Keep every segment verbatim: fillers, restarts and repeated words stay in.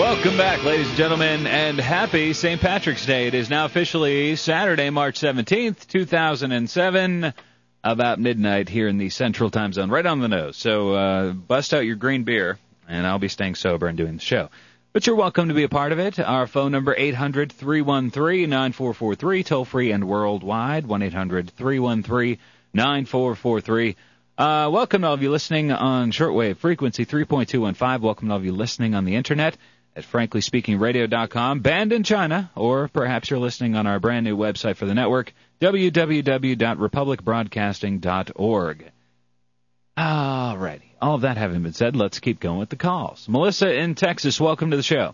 Welcome back, ladies and gentlemen, and happy Saint Patrick's Day. It is now officially Saturday, March seventeenth, two thousand seven, about midnight here in the Central Time Zone, right on the nose. So uh, bust out your green beer, and I'll be staying sober and doing the show. But you're welcome to be a part of it. Our phone number, eight hundred, three one three, nine four four three, toll-free and worldwide, one eight hundred, three one three, nine four four three. Uh, welcome to all of you listening on shortwave frequency three point two one five. Welcome to all of you listening on the Internet at frankly speaking radio dot com, banned in China, or perhaps you're listening on our brand new website for the network, w w w dot republic broadcasting dot org. All righty. All of that having been said, let's keep going with the calls. Melissa in Texas, welcome to the show.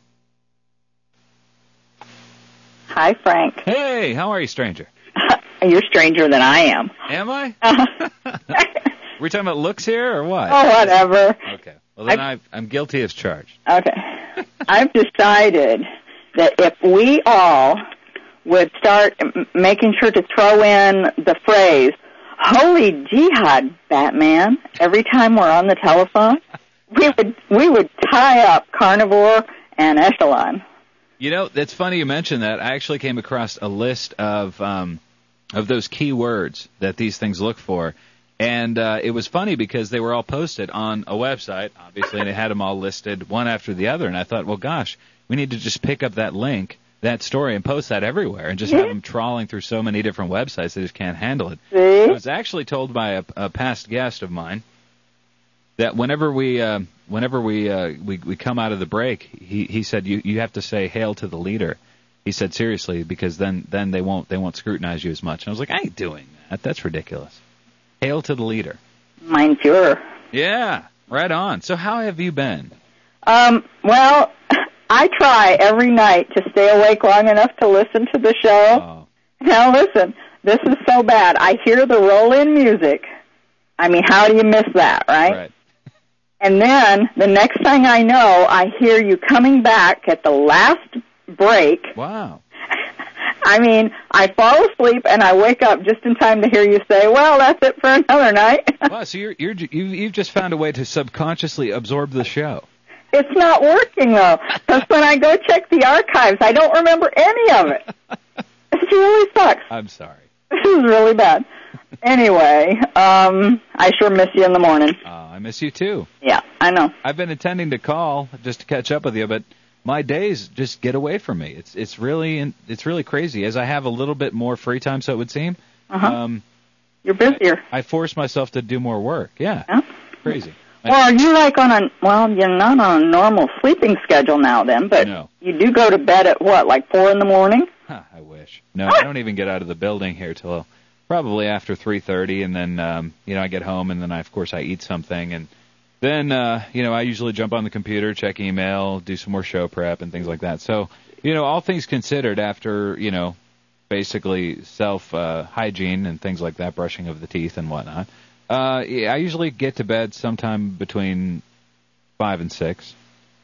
Hi, Frank. Hey, how are you, stranger? You're stranger than I am. Am I? Uh, We're talking about looks here, or what? Oh, whatever. Okay. Well, then I've, I've, I'm guilty as charged. Okay. I've decided that if we all would start m- making sure to throw in the phrase, "Holy Jihad, Batman," every time we're on the telephone, we would we would tie up Carnivore and Echelon. You know, it's funny you mention that. I actually came across a list of um, of those key words that these things look for. And uh, it was funny because they were all posted on a website, obviously, and it had them all listed one after the other. And I thought, well, gosh, we need to just pick up that link, that story, and post that everywhere and just have them trawling through so many different websites they just can't handle it. See? I was actually told by a, a past guest of mine that whenever we uh, whenever we, uh, we we come out of the break, he, he said you, you have to say "Hail to the leader." He said seriously, because then, then they won't they won't scrutinize you as much. And I was like, I ain't doing that. That's ridiculous. Hail to the leader. Mein Führer. Yeah, right on. So how have you been? Um, well, I try every night to stay awake long enough to listen to the show. Oh. Now listen, this is so bad. I hear the roll-in music. I mean, how do you miss that, right? Right. And then the next thing I know, I hear you coming back at the last break. Wow. I mean, I fall asleep and I wake up just in time to hear you say, "Well, that's it for another night." Wow, so you're, you're, you've, you've just found a way to subconsciously absorb the show. It's not working, though, because when I go check the archives, I don't remember any of it. It really sucks. I'm sorry. This is really bad. Anyway, um, I sure miss you in the morning. Uh, I miss you, too. Yeah, I know. I've been intending to call just to catch up with you, but my days just get away from me. It's it's really it's really crazy. As I have a little bit more free time, so it would seem, uh-huh. um, you're busier. I, I force myself to do more work. Yeah, yeah. Crazy. Well, are you like on a, well, you're not on a normal sleeping schedule now then, but no. You do go to bed at what, like four in the morning? Huh, I wish. No, I don't even get out of the building here till probably after three thirty, and then, um, you know, I get home, and then, I, of course, I eat something, and then, uh, you know, I usually jump on the computer, check email, do some more show prep and things like that. So, you know, all things considered, after, you know, basically self-hygiene uh, and things like that, brushing of the teeth and whatnot, uh, I usually get to bed sometime between five and six.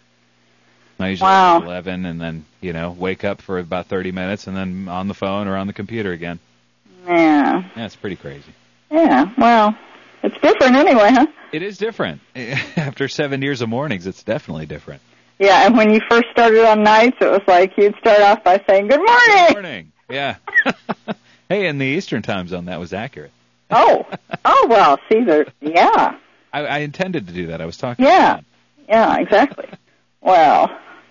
I usually wow. at eleven, and then, you know, wake up for about thirty minutes, and then on the phone or on the computer again. Yeah. Yeah, it's pretty crazy. Yeah, well, it's different anyway, huh? It is different. After seven years of mornings, it's definitely different. Yeah, and when you first started on nights, it was like you'd start off by saying, "Good morning." Good morning. Yeah. Hey, in the Eastern Time Zone, that was accurate. Oh. Oh, well, see, there, yeah. I, I intended to do that. I was talking Yeah. about Yeah, exactly. Well,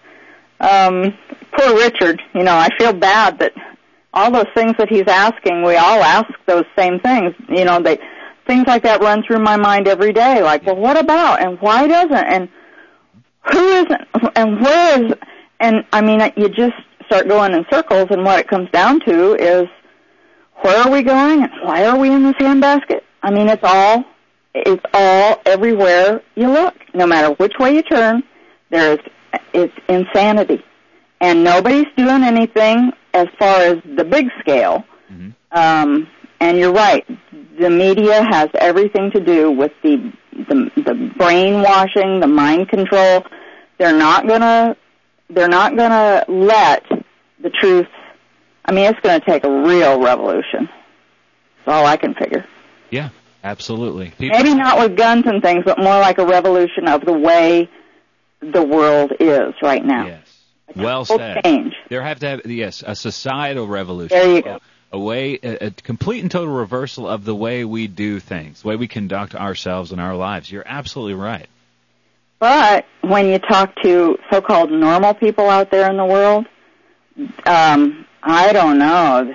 um, poor Richard, you know, I feel bad that all those things that he's asking, we all ask those same things. You know, they things like that run through my mind every day, like, well, what about, and why doesn't, and who isn't, and where is, and, I mean, you just start going in circles, and what it comes down to is, where are we going, and why are we in this handbasket? I mean, it's all, it's all everywhere you look. No matter which way you turn, there's, it's insanity. And nobody's doing anything as far as the big scale. Mm-hmm. Um, and you're right. The media has everything to do with the, the, the brainwashing, the mind control. They're not gonna, they're not gonna let the truth, I mean, it's gonna take a real revolution. That's all I can figure. Yeah, absolutely. People... Maybe not with guns and things, but more like a revolution of the way the world is right now. Yes. A well said. Change. There have to have, yes, a societal revolution. There you go. A, a way, a, a complete and total reversal of the way we do things, the way we conduct ourselves and our lives. You're absolutely right. But when you talk to so-called normal people out there in the world, um, I don't know.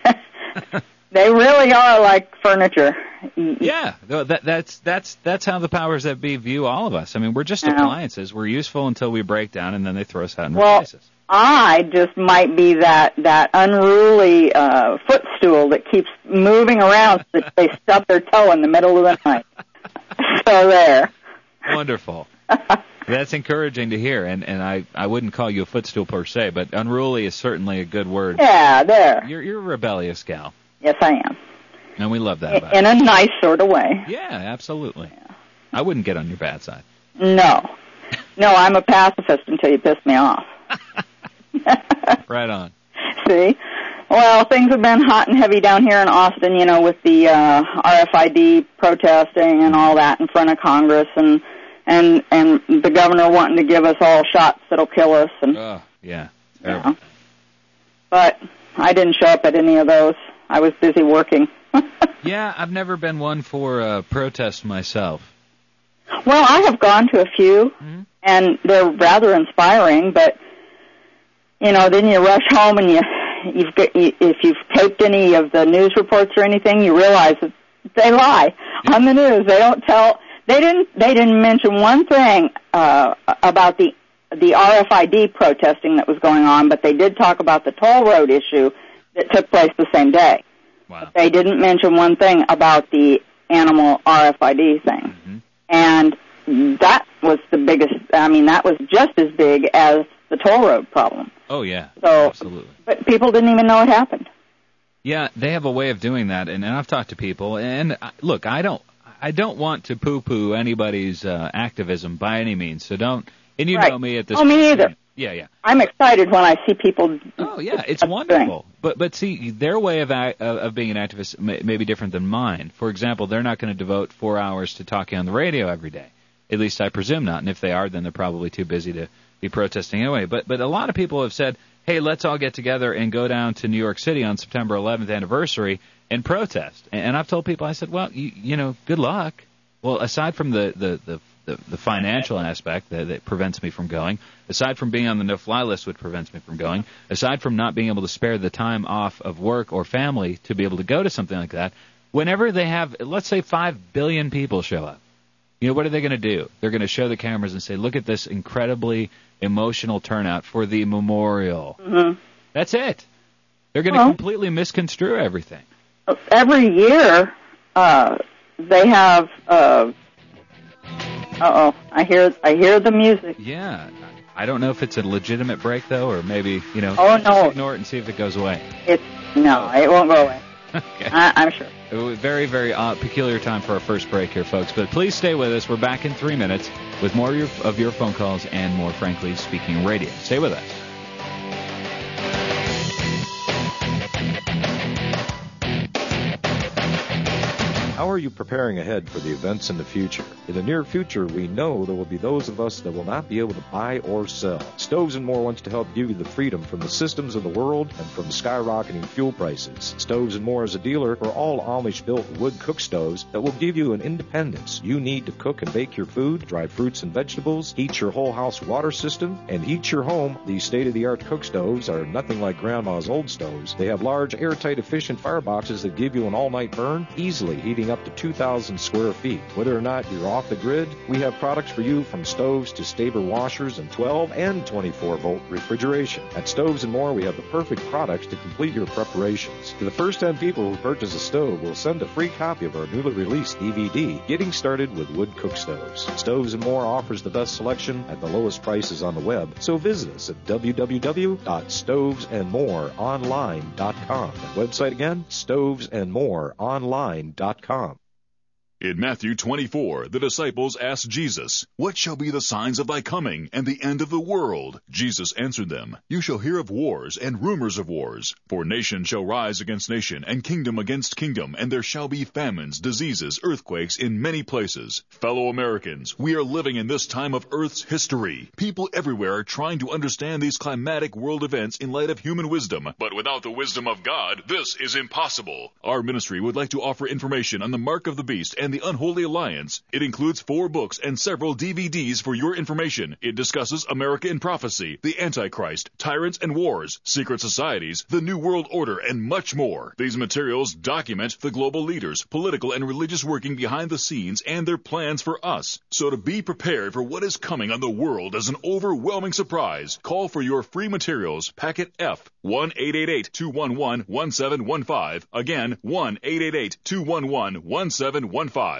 They really are like furniture. Yeah, that, that's that's that's how the powers that be view all of us. I mean, we're just Yeah. appliances. We're useful until we break down, and then they throw us out and Well, replace us. I just might be that that unruly uh, footstool that keeps moving around so that they stub their toe in the middle of the night. So there. Wonderful. That's encouraging to hear, and, and I, I wouldn't call you a footstool per se, but unruly is certainly a good word. Yeah, there. You're you're a rebellious gal, Yes, I am. and we love that about In you. a nice sort of way. Yeah, absolutely. I wouldn't get on your bad side. No. No, I'm a pacifist until you piss me off. Right on. See? Well, things have been hot and heavy down here in Austin, you know, with the uh, R F I D protesting and all that in front of Congress, and and and the governor wanting to give us all shots that'll kill us. And Oh, yeah. yeah. But I didn't show up at any of those. I was busy working. Yeah, I've never been one for uh, protests myself. Well, I have gone to a few, Mm-hmm. and they're rather inspiring, but, you know, then you rush home and you, you've got, you, if you've taped any of the news reports or anything, you realize that they lie on the news. They don't tell, they didn't, they didn't mention one thing, uh, about the, the R F I D protesting that was going on, but they did talk about the toll road issue that took place the same day. Wow. They didn't mention one thing about the animal R F I D thing. Mm-hmm. And that was the biggest, I mean, that was just as big as the toll road problem. Oh, yeah. So, Absolutely. But people didn't even know it happened. Yeah, they have a way of doing that, and, and I've talked to people, and uh, look, I don't I don't want to poo-poo anybody's uh, activism by any means, so don't, and you Right. know me at this Oh, me point. either. Yeah, yeah. I'm excited when I see people. Oh, yeah, it's That's wonderful. But but see, their way of act, of, of being an activist may, may be different than mine. For example, they're not going to devote four hours to talking on the radio every day. At least I presume not. And if they are, then they're probably too busy to be protesting anyway. But but a lot of people have said, hey, let's all get together and go down to New York City on September eleventh anniversary and protest. And, and I've told people, I said, well, you, you know, good luck. Well, aside from the, the, the, the, the financial aspect that, that prevents me from going, aside from being on the no-fly list, which prevents me from going, aside from not being able to spare the time off of work or family to be able to go to something like that, whenever they have, let's say five billion people show up, you know, what are they going to do? They're going to show the cameras and say, look at this incredibly emotional turnout for the memorial. Mm-hmm. That's it. They're going to Well, completely misconstrue everything. Every year, uh, they have. Uh oh, I hear I hear the music. Yeah. I don't know if it's a legitimate break, though, or maybe, you know, Oh, just no. ignore it and see if it goes away. It's no, it won't go away. Okay. I, I'm sure. It was a very, very uh, peculiar time for our first break here, folks. But please stay with us. We're back in three minutes with more of your, of your phone calls and more, frankly, speaking radio. Stay with us. How are you preparing ahead for the events in the future? In the near future, we know there will be those of us that will not be able to buy or sell. Stoves and More wants to help give you the freedom from the systems of the world and from skyrocketing fuel prices. Stoves and More is a dealer for all Amish-built wood cook stoves that will give you an independence you need to cook and bake your food, dry fruits and vegetables, heat your whole house water system, and heat your home. These state-of-the-art cook stoves are nothing like Grandma's old stoves. They have large, airtight, efficient fireboxes that give you an all-night burn, easily heating up to two thousand square feet. Whether or not you're off the grid, we have products for you from stoves to Staber washers and twelve and twenty-four volt refrigeration. At Stoves and More, we have the perfect products to complete your preparations. To the first ten people who purchase a stove, we'll send a free copy of our newly released D V D, Getting Started with Wood Cook Stoves. Stoves and More offers the best selection at the lowest prices on the web, so visit us at w w w dot stoves and more online dot com. That website again, stoves and more online dot com. In Matthew twenty-four, the disciples asked Jesus, "What shall be the signs of thy coming and the end of the world?" Jesus answered them, "You shall hear of wars and rumors of wars. For nation shall rise against nation, and kingdom against kingdom, and there shall be famines, diseases, earthquakes in many places." Fellow Americans, we are living in this time of Earth's history. People everywhere are trying to understand these climatic world events in light of human wisdom, but without the wisdom of God, this is impossible. Our ministry would like to offer information on the mark of the beast and the Unholy Alliance. It includes four books and several D V Ds for your information. It discusses America in prophecy, the Antichrist, tyrants and wars, secret societies, the New World Order, and much more. These materials document the global leaders, political and religious working behind the scenes, and their plans for us. So to be prepared for what is coming on the world as an overwhelming surprise, call for your free materials, packet F, one eight eight eight, two one one, one seven one five. Again, one eight eight eight, two one one, one seven one five.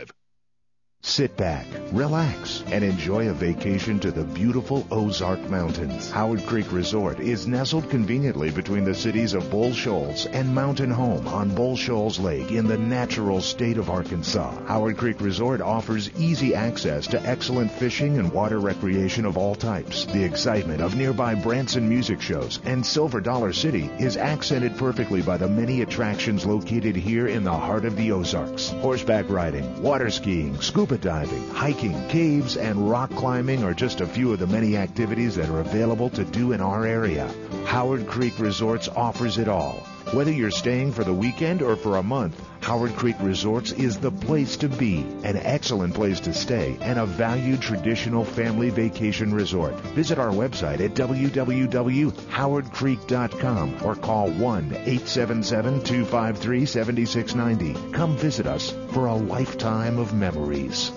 Sit back, relax, and enjoy a vacation to the beautiful Ozark Mountains. Howard Creek Resort is nestled conveniently between the cities of Bull Shoals and Mountain Home on Bull Shoals Lake in the natural state of Arkansas. Howard Creek Resort offers easy access to excellent fishing and water recreation of all types. The excitement of nearby Branson music shows and Silver Dollar City is accented perfectly by the many attractions located here in the heart of the Ozarks. Horseback riding, water skiing, scuba diving, hiking, caves, and rock climbing are just a few of the many activities that are available to do in our area. Howard Creek Resorts offers it all. Whether you're staying for the weekend or for a month, Howard Creek Resorts is the place to be, an excellent place to stay, and a valued traditional family vacation resort. Visit our website at w w w dot howard creek dot com or call one eight seven seven, two five three, seven six nine zero. Come visit us for a lifetime of memories.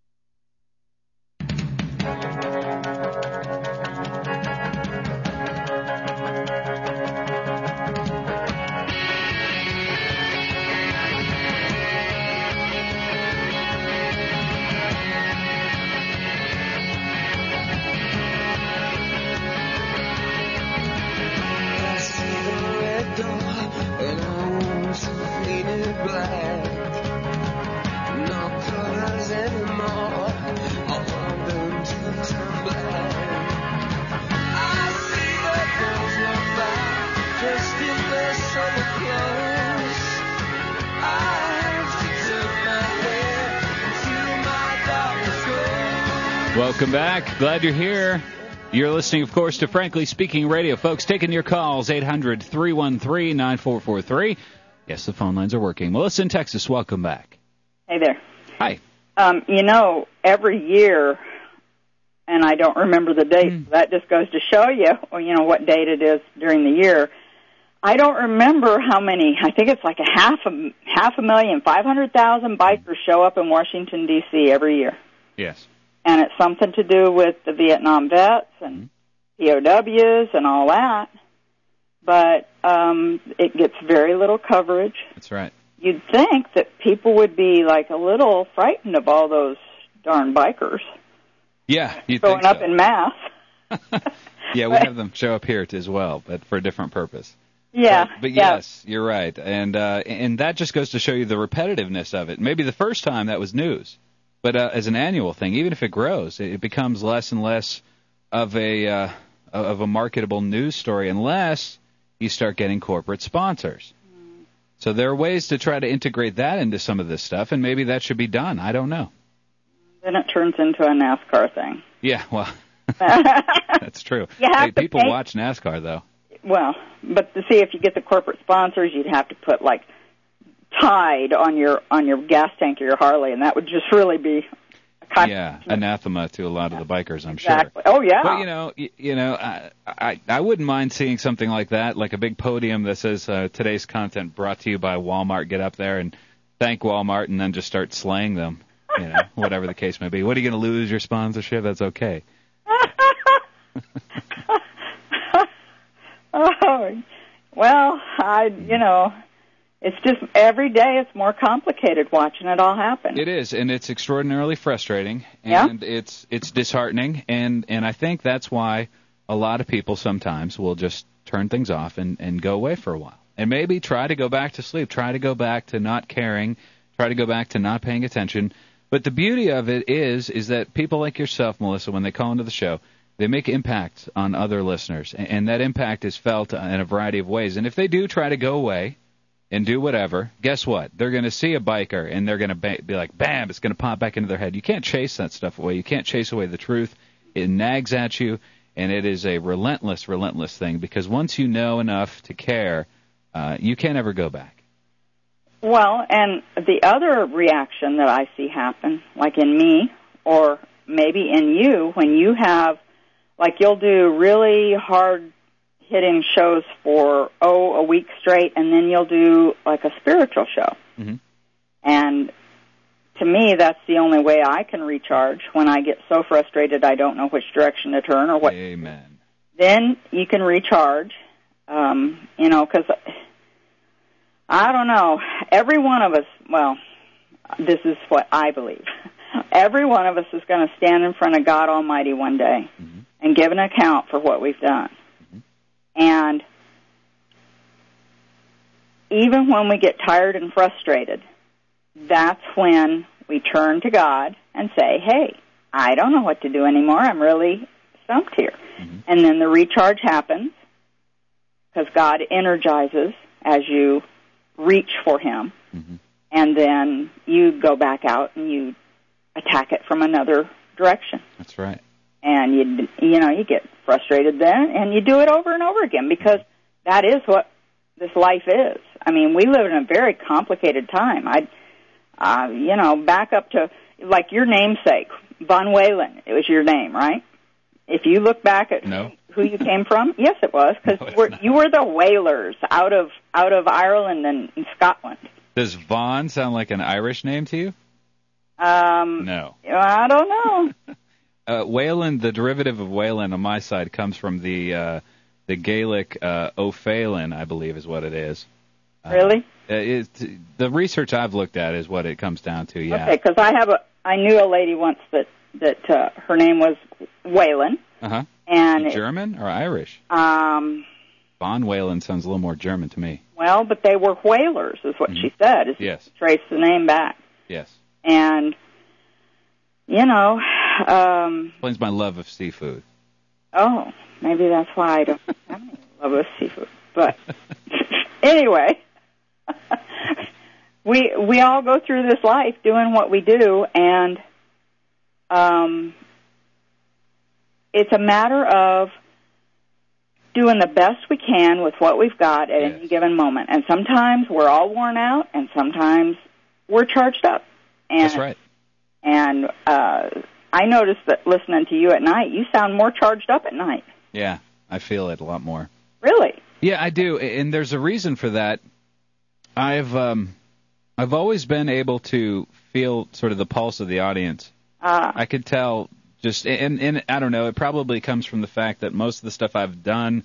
Welcome back. Glad you're here. You're listening, of course, to Frankly Speaking Radio. Folks, taking your calls, eight hundred, three one three, nine four four three. Yes, the phone lines are working. Melissa in Texas, welcome back. Hey there. Hi. Um, you know, every year, and I don't remember the date, mm. that just goes to show you, you know, what date it is during the year. I don't remember how many, I think it's like a half a, half a million, five hundred thousand bikers show up in Washington, D C every year. Yes. And it's something to do with the Vietnam vets and P O Ws and all that. But um, it gets very little coverage. That's right. You'd think that people would be like a little frightened of all those darn bikers. Yeah, you'd showing think so. up in mass. Yeah, we have them show up here as well, but for a different purpose. Yeah. But, but yeah. yes, you're right. And uh, and that just goes to show you the repetitiveness of it. Maybe the first time that was news. But uh, as an annual thing, even if it grows, it becomes less and less of a uh, of a marketable news story unless you start getting corporate sponsors. Mm. So there are ways to try to integrate that into some of this stuff, and maybe that should be done. I don't know. Then it turns into a NASCAR thing. Yeah, well, that's true. Hey, people pay. watch NASCAR, though. Well, but to see if you get the corporate sponsors, you'd have to put, like, Tide on your on your gas tank or your Harley, and that would just really be a kind yeah anathema to a lot of the bikers, I'm exactly. sure. Oh yeah. But you know, you, you know, I, I I wouldn't mind seeing something like that, like a big podium that says uh, today's content brought to you by Walmart. Get up there and thank Walmart, and then just start slaying them. You know, whatever the case may be. What are you going to lose your sponsorship? That's okay. Oh, well, I you know. It's just every day it's more complicated watching it all happen. It is, and it's extraordinarily frustrating, yeah. and it's it's disheartening, and, and I think that's why a lot of people sometimes will just turn things off and, and go away for a while. And maybe try to go back to sleep, try to go back to not caring, Try to go back to not paying attention. But the beauty of it is, is that people like yourself, Melissa, when they call into the show, they make impact on other listeners, and that impact is felt in a variety of ways. And if they do try to go away and do whatever, guess what? They're going to see a biker, and they're going to be like, bam, it's going to pop back into their head. You can't chase that stuff away. You can't chase away the truth. It nags at you, and it is a relentless, relentless thing, because once you know enough to care, uh, you can't ever go back. Well, and the other reaction that I see happen, like in me or maybe in you, when you have, like you'll do really hard-hitting shows for, oh, a week straight, and then you'll do like a spiritual show. Mm-hmm. And to me, that's the only way I can recharge when I get so frustrated I don't know which direction to turn or what. Amen. Then you can recharge, um, you know, because I don't know. Every one of us, well, this is what I believe. Every one of us is going to stand in front of God Almighty one day mm-hmm. and give an account for what we've done. Mm-hmm. And even when we get tired and frustrated, that's when we turn to God and say, hey, I don't know what to do anymore. I'm really stumped here. Mm-hmm. And then the recharge happens because God energizes as you reach for Him. Mm-hmm. And then you go back out and you attack it from another direction. That's right. And you you know, you get frustrated then, and you do it over and over again, because that is what this life is. I mean, we live in a very complicated time. I, uh, you know, back up to, like, your namesake, Von Whalen. It was your name, right? If you look back at no. who you came from, yes, it was, because no, we're, you were the Whalers out of out of Ireland and, and Scotland. Does Vaughn sound like an Irish name to you? Um, no. I don't know. uh, Whalen, the derivative of Whalen on my side, comes from the uh, the Gaelic uh, O'Phelan, I believe is what it is. Really? Uh, it, the research I've looked at is what it comes down to, yeah. Okay, because I have a, I knew a lady once that, that uh, her name was Whalen. Uh-huh. And German or Irish? Um, Von Whalen sounds a little more German to me. Well, but they were whalers, is what mm-hmm. she said. Is yes. Trace the name back. Yes. And, you know... Um, explains my love of seafood. Oh, maybe that's why I don't have any love of seafood. But anyway, we we all go through this life doing what we do, and um, it's a matter of doing the best we can with what we've got at yes. any given moment. And sometimes we're all worn out, and sometimes we're charged up. And, that's right. And uh, I noticed that listening to you at night, you sound more charged up at night. Yeah, I feel it a lot more. Really? Yeah, I do, and there's a reason for that. I've um, I've always been able to feel sort of the pulse of the audience. Uh, I could tell just, and, and I don't know, it probably comes from the fact that most of the stuff I've done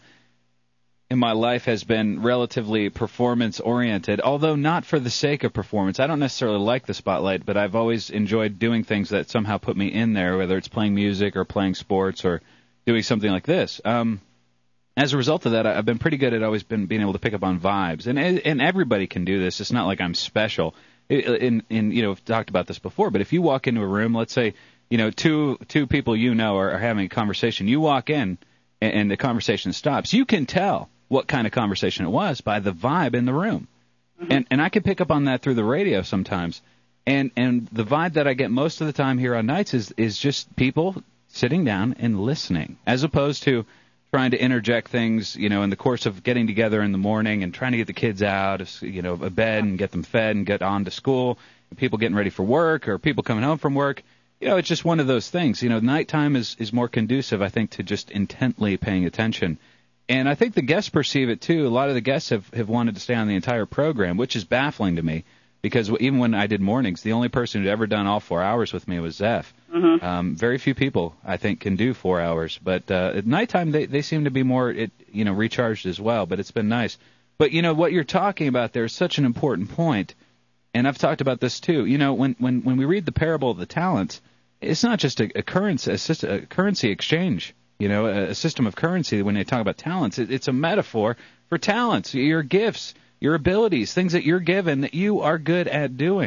in my life has been relatively performance-oriented, although not for the sake of performance. I don't necessarily like the spotlight, but I've always enjoyed doing things that somehow put me in there, whether it's playing music or playing sports or doing something like this. Um, as a result of that, I've been pretty good at always been being able to pick up on vibes, and and everybody can do this. It's not like I'm special. In in you know, I've talked about this before, but if you walk into a room, let's say you know two two people you know are, are having a conversation, you walk in and, and the conversation stops, you can tell what kind of conversation it was by the vibe in the room. Mm-hmm. And and I can pick up on that through the radio sometimes. And and the vibe that I get most of the time here on nights is is just people sitting down and listening, as opposed to trying to interject things, you know, in the course of getting together in the morning and trying to get the kids out of, you know, of bed and get them fed and get on to school, and people getting ready for work or people coming home from work. You know, it's just one of those things. You know, nighttime is, is more conducive, I think, to just intently paying attention. And I think the guests perceive it, too. A lot of the guests have, have wanted to stay on the entire program, which is baffling to me, because even when I did mornings, the only person who'd ever done all four hours with me was Zeph. Mm-hmm. Um, very few people, I think, can do four hours. But uh, at nighttime, they, they seem to be more, it, you know, recharged as well. But it's been nice. But, you know, what you're talking about there is such an important point, and I've talked about this, too. You know, when, when, when we read the parable of the talents, it's not just a, a, currency, a, a currency exchange. You know, a system of currency. When they talk about talents, it's a metaphor for talents, your gifts, your abilities, things that you're given that you are good at doing.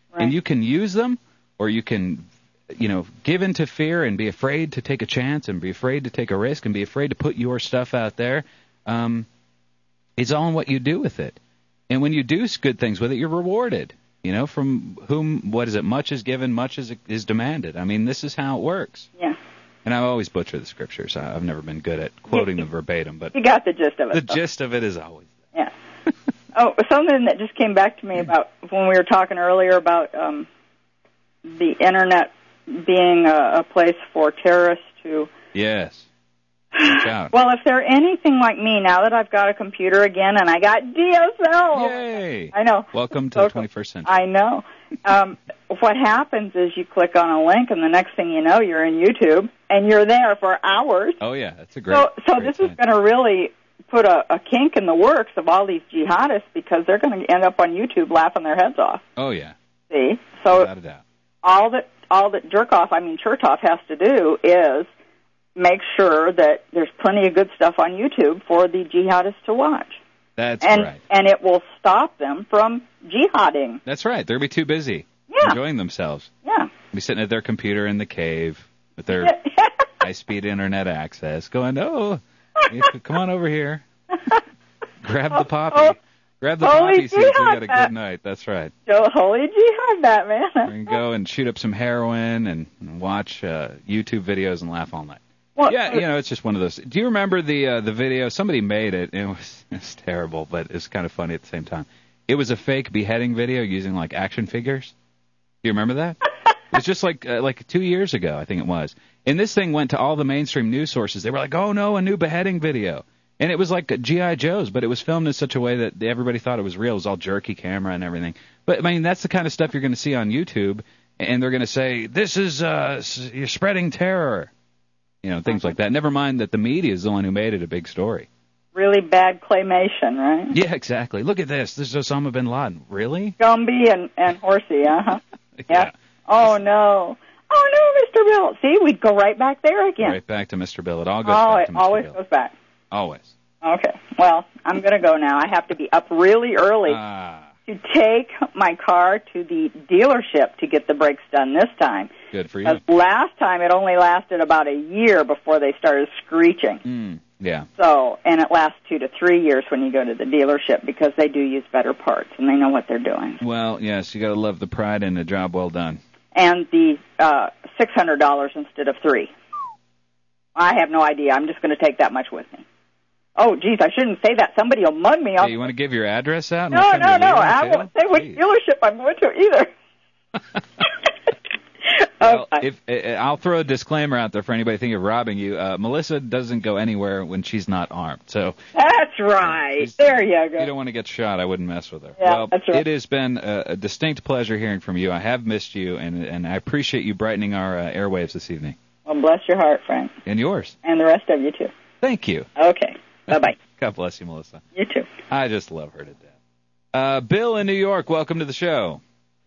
Right. And you can use them, or you can, you know, give into fear and be afraid to take a chance and be afraid to take a risk and be afraid to put your stuff out there. Um, it's all in what you do with it. And when you do good things with it, you're rewarded. You know, from whom, what is it, much is given, much is is demanded. I mean, this is how it works. Yeah. And I always butcher the scriptures. I- I've never been good at quoting them verbatim, but You got the gist of it. the though. gist of it is always Yeah. Oh, something that just came back to me about when we were talking earlier about um, the Internet being a, a place for terrorists to... yes. Watch out. Well, if they're anything like me, now that I've got a computer again and I got D S L... Yay! I know. Welcome to So the twenty-first century. I know. Um, what happens is you click on a link, and the next thing you know, you're in YouTube, and you're there for hours. Oh, yeah, that's a great So, so great this sign. is going to really put a, a kink in the works of all these jihadists because they're going to end up on YouTube laughing their heads off. Oh, yeah, See? So without a doubt. all that all that Jerkoff, I mean Chertoff, has to do is make sure that there's plenty of good stuff on YouTube for the jihadists to watch. That's and, right. And it will stop them from jihading. That's right. They'll be too busy Yeah. enjoying themselves. Yeah. Be sitting at their computer in the cave with their high-speed Internet access going, oh, you could come on over here. Grab the poppy. Oh, Grab the holy poppy seeds. We got a jihad. good night. That's right. Joe, holy jihad, Batman. We can go and shoot up some heroin and, and watch uh, YouTube videos and laugh all night. Well, Yeah, you know, it's just one of those. Do you remember the uh, the video? Somebody made it. It was, it was terrible, but it's kind of funny at the same time. It was a fake beheading video using, like, action figures. Do you remember that? It was just like uh, like two years ago, I think it was. And this thing went to all the mainstream news sources. They were like, oh, no, a new beheading video. And it was like G I. Joe's, but it was filmed in such a way that everybody thought it was real. It was all jerky camera and everything. But, I mean, that's the kind of stuff you're going to see on YouTube. And they're going to say, this is, uh, you're spreading terror. You know, things like that. Never mind that the media is the one who made it a big story. Really bad claymation, right? Yeah, exactly. Look at this. This is Osama bin Laden. Really? Gumby and, and Horsey, uh-huh. Yeah. Yeah. Oh, no. Oh, no, Mister Bill. See, we'd go right back there again. Right back to Mister Bill. It all goes oh, back it to Mister always Bill. goes back. Always. Okay. Well, I'm going to go now. I have to be up really early Ah, to take my car to the dealership to get the brakes done this time. good for you. Because last time it only lasted about a year before they started screeching. Mm, yeah. So, and it lasts two to three years when you go to the dealership because they do use better parts and they know what they're doing. Well, yes, you got to love the pride and a job well done. And the uh, six hundred dollars instead of three. I have no idea. I'm just going to take that much with me. Oh, geez, I shouldn't say that. Somebody will mug me. Hey, you want to give your address out? and No, we'll send no, you no. a little I detail? won't say which Jeez. dealership I'm going to either. Well, Okay. if uh, I'll throw a disclaimer out there for anybody thinking of robbing you. Uh, Melissa doesn't go anywhere when she's not armed. So That's right. There you go. you don't want to get shot. I wouldn't mess with her. Yeah, well, that's right. it has been a, a distinct pleasure hearing from you. I have missed you, and and I appreciate you brightening our uh, airwaves this evening. Well, bless your heart, Frank. And yours. And the rest of you, too. Thank you. Okay. Bye-bye. God bless you, Melissa. You too. I just love her to death. Uh, Bill in New York, welcome to the show.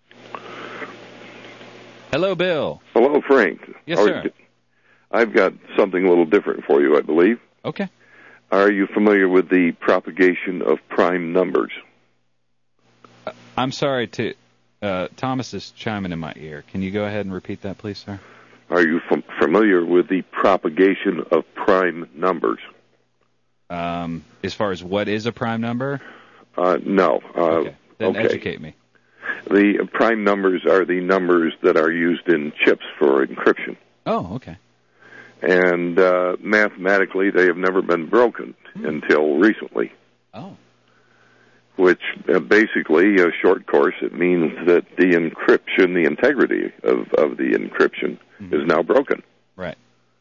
Hello, Bill. Hello, Frank. Yes, Are sir. you- I've got something a little different for you, I believe. Okay. Are you familiar with the propagation of prime numbers? Uh, I'm sorry to... Uh, Thomas is chiming in my ear. Can you go ahead and repeat that, please, sir? Are you fam- familiar with the propagation of prime numbers? Um, as far as what is a prime number? Uh, no. Uh, Okay. Then okay. educate me. The prime numbers are the numbers that are used in chips for encryption. Oh, okay. And uh, mathematically, they have never been broken Hmm. until recently, Oh. which uh, basically, a short course, it means that the encryption, the integrity of, of the encryption Mhm. is now broken. Right.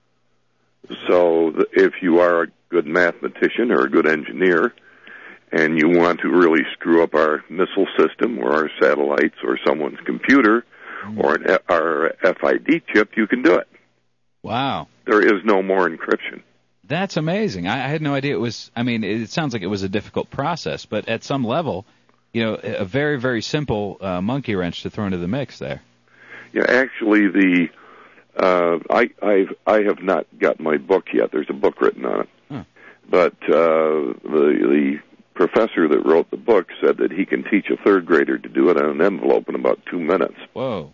So th- if you are a good mathematician or a good engineer and you want to really screw up our missile system or our satellites or someone's computer or an, our F I D chip, you can do it. Wow. There is no more encryption. That's amazing. I, I had no idea it was... I mean, it sounds like it was a difficult process, but at some level, you know, a very, very simple uh, monkey wrench to throw into the mix there. Yeah, actually, the uh, I I've, I have not got my book yet. There's a book written on it, Huh. but uh, the the professor that wrote the book said that he can teach a third grader to do it on an envelope in about two minutes. Whoa.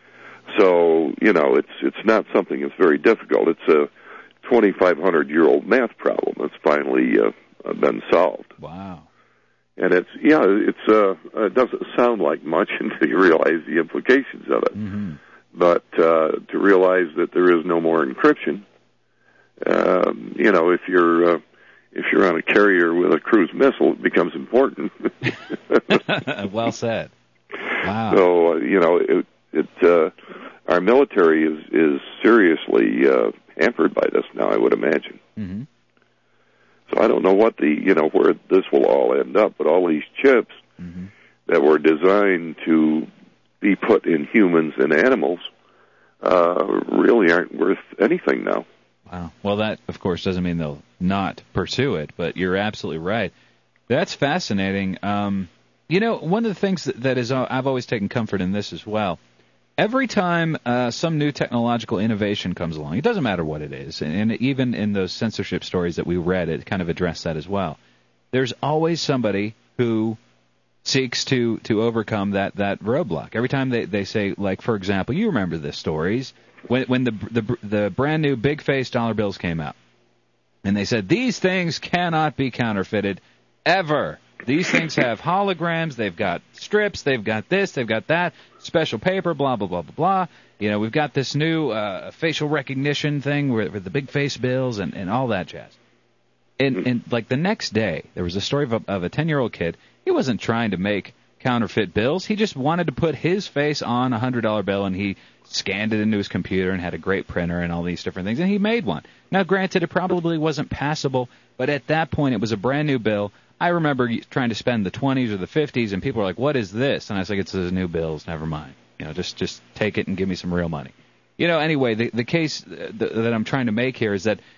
So, you know, it's it's not something that's very difficult. It's a twenty-five hundred year old math problem that's finally uh, been solved. Wow. And it's, yeah, it's uh, it doesn't sound like much until you realize the implications of it. Mm-hmm. But uh, to realize that there is no more encryption, um, you know, if you're uh, if you're on a carrier with a cruise missile, it becomes important. Well said. Wow. So uh, you know, it, it uh, our military is is seriously uh, hampered by this now, I would imagine. Mm-hmm. So I don't know what the you know where this will all end up, but all these chips mm-hmm. that were designed to be put in humans and animals uh, really aren't worth anything now. Wow. Well, that, of course, doesn't mean they'll not pursue it, but you're absolutely right. That's fascinating. Um, you know, one of the things that, that is, uh, I've always taken comfort in this as well. Every time uh, some new technological innovation comes along, it doesn't matter what it is, and, and even in those censorship stories that we read, it kind of addressed that as well. There's always somebody who seeks to, to overcome that, that roadblock. Every time they, they say, like, for example, you remember the stories, when when the, the the brand new big face dollar bills came out, and they said, these things cannot be counterfeited ever. These things have holograms, they've got strips, they've got this, they've got that, special paper, blah, blah, blah, blah, blah. You know, we've got this new uh, facial recognition thing with, with the big face bills and, and all that jazz. And, and, like, the next day, there was a story of a, of a ten-year-old kid. He wasn't trying to make counterfeit bills. He just wanted to put his face on a one hundred dollar bill, and he scanned it into his computer and had a great printer and all these different things, and he made one. Now, granted, it probably wasn't passable, but at that point, it was a brand-new bill. I remember trying to spend the twenties or the fifties, and people were like, what is this? And I was like, it's the new bills, never mind. You know, just just take it and give me some real money. You know, anyway, the, the case th- that I'm trying to make here is that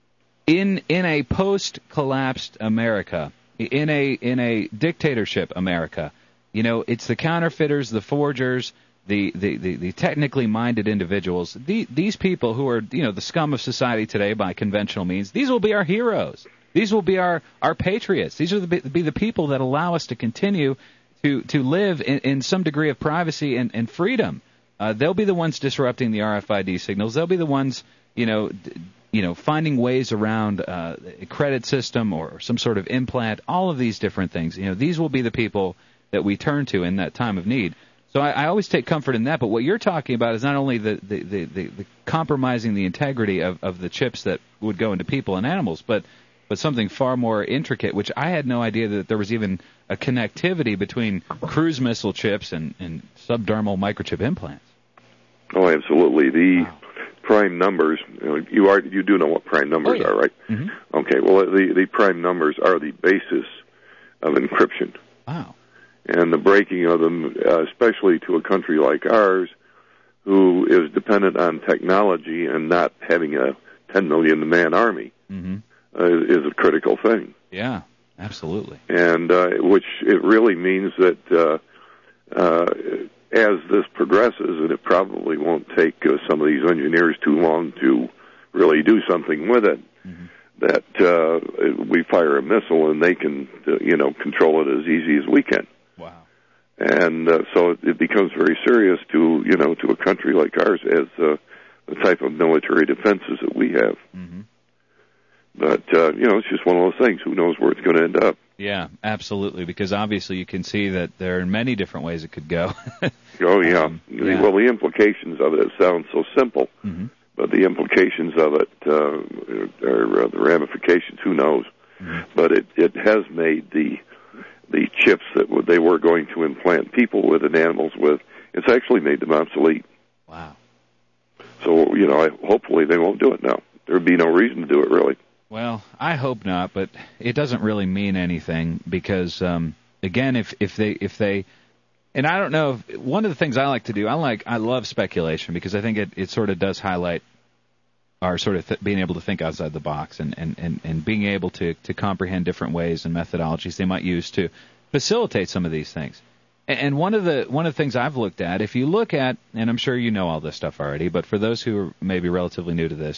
in in a post-collapsed America, in a in a dictatorship America, you know, it's the counterfeiters, the forgers, the the, the, the technically minded individuals. The, these people who are, you know, the scum of society today by conventional means, these will be our heroes. These will be our, our patriots. These will be, be the people that allow us to continue to, to live in, in some degree of privacy and, and freedom. Uh, they'll be the ones disrupting the R F I D signals. They'll be the ones, you know, d- you know, finding ways around uh, a credit system or some sort of implant. All of these different things. You know, these will be the people that we turn to in that time of need. So I, I always take comfort in that. But what you're talking about is not only the the, the, the, the compromising the integrity of, of the chips that would go into people and animals, but but something far more intricate, which I had no idea that there was even a connectivity between cruise missile chips and, and subdermal microchip implants. Oh, absolutely. The wow. prime numbers, you, know, you are you do know what prime numbers oh, yeah. are, right? Mm-hmm. Okay, well, the, the prime numbers are the basis of encryption. Wow. And the breaking of them, uh, especially to a country like ours, who is dependent on technology and not having a ten million man army, mm-hmm. uh, is a critical thing. Yeah, absolutely. And uh, which it really means that uh, uh, as this progresses, and it probably won't take uh, some of these engineers too long to really do something with it, mm-hmm. that uh, we fire a missile and they can, uh, you know, control it as easy as we can. Wow. And uh, so it, it becomes very serious to, you know, to a country like ours as uh, the type of military defenses that we have. Mm-hmm. But, uh, you know, it's just one of those things. Who knows where it's going to end up? Yeah, absolutely, because obviously you can see that there are many different ways it could go. Oh, yeah. Um, yeah. Well, the implications of it sound so simple, mm-hmm. but the implications of it, uh, are uh, the ramifications, who knows? Mm-hmm. But it, it has made the the chips that they were going to implant people with and animals with, it's actually made them obsolete. Wow. So, you know, I, hopefully they won't do it now. There would be no reason to do it, really. Well, I hope not, but it doesn't really mean anything because, um, again, if, if they if they, and I don't know, if, one of the things I like to do, I like I love speculation because I think it, it sort of does highlight our sort of th- being able to think outside the box and, and, and, and being able to, to comprehend different ways and methodologies they might use to facilitate some of these things. And, and one of the one of the things I've looked at, if you look at, and I'm sure you know all this stuff already, but for those who are maybe relatively new to this,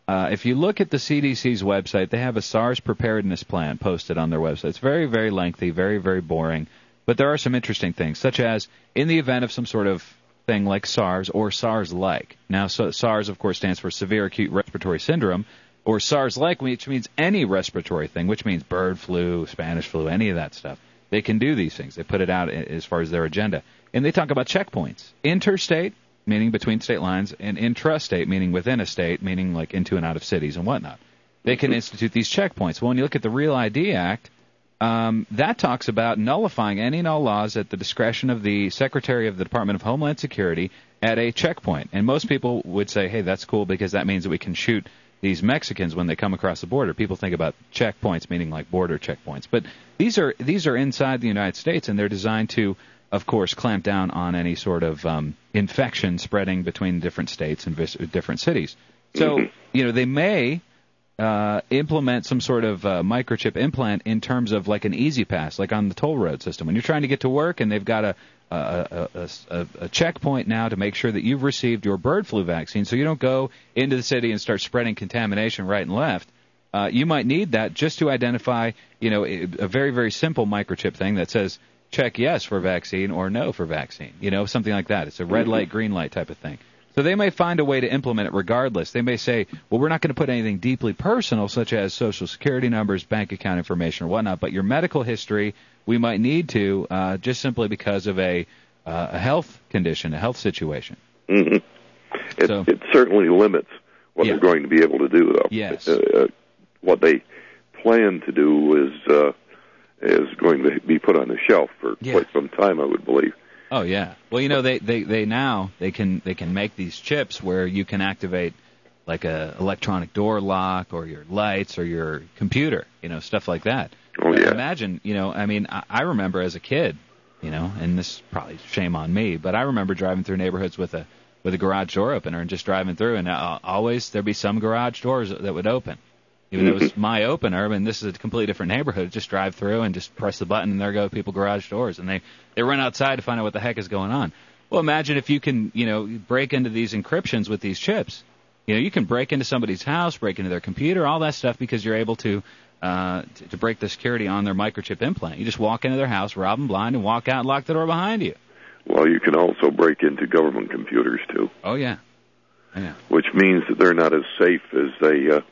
Uh, if you look at the C D C's website, they have a SARS preparedness plan posted on their website. It's very, very lengthy, very, very boring. But there are some interesting things, such as in the event of some sort of thing like SARS or SARS-like. Now, so SARS, of course, stands for Severe Acute Respiratory Syndrome, or SARS-like, which means any respiratory thing, which means bird flu, Spanish flu, any of that stuff. They can do these things. They put it out as far as their agenda. And they talk about checkpoints. Interstate, meaning between state lines, and intrastate, meaning within a state, meaning like into and out of cities and whatnot. They can institute these checkpoints. Well, when you look at the Real I D Act, um, that talks about nullifying any and all laws at the discretion of the Secretary of the Department of Homeland Security at a checkpoint. And most people would say, hey, that's cool because that means that we can shoot these Mexicans when they come across the border. People think about checkpoints, meaning like border checkpoints. But these are these are inside the United States, and they're designed to, of course, clamp down on any sort of um, infection spreading between different states and vis- different cities. So, mm-hmm. you know, they may uh, implement some sort of uh, microchip implant in terms of like an easy pass, like on the toll road system. When you're trying to get to work and they've got a a, a, a, a checkpoint now to make sure that you've received your bird flu vaccine so you don't go into the city and start spreading contamination right and left. Uh, you might need that just to identify, you know, a, a very, very simple microchip thing that says check yes for vaccine or no for vaccine, you know, something like that. It's a red light, green light type of thing. So they may find a way to implement it regardless. They may say, well, we're not going to put anything deeply personal, such as Social Security numbers, bank account information, or whatnot, but your medical history, we might need to uh, just simply because of a, uh, a health condition, a health situation. Mm-hmm. It, so, it certainly limits what yeah. they're going to be able to do, though. Yes. Uh, what they plan to do is uh, is going to be put on the shelf for yeah. quite some time, I would believe. Oh yeah. Well, you know, they, they, they now they can they can make these chips where you can activate like a electronic door lock or your lights or your computer, you know, stuff like that. Oh yeah. Imagine, you know, I mean, I, I remember as a kid, you know, and this is probably shame on me, but I remember driving through neighborhoods with a with a garage door opener and just driving through, and uh, always there'd be some garage doors that would open. Even though it was my opener, I mean, this is a completely different neighborhood. Just drive through and just press the button, and there go people garage doors. And they, they run outside to find out what the heck is going on. Well, imagine if you can, you know, break into these encryptions with these chips. You know, you can break into somebody's house, break into their computer, all that stuff, because you're able to uh, to, to break the security on their microchip implant. You just walk into their house, rob them blind, and walk out and lock the door behind you. Well, you can also break into government computers, too. Oh, yeah. Yeah. Which means that they're not as safe as they uh,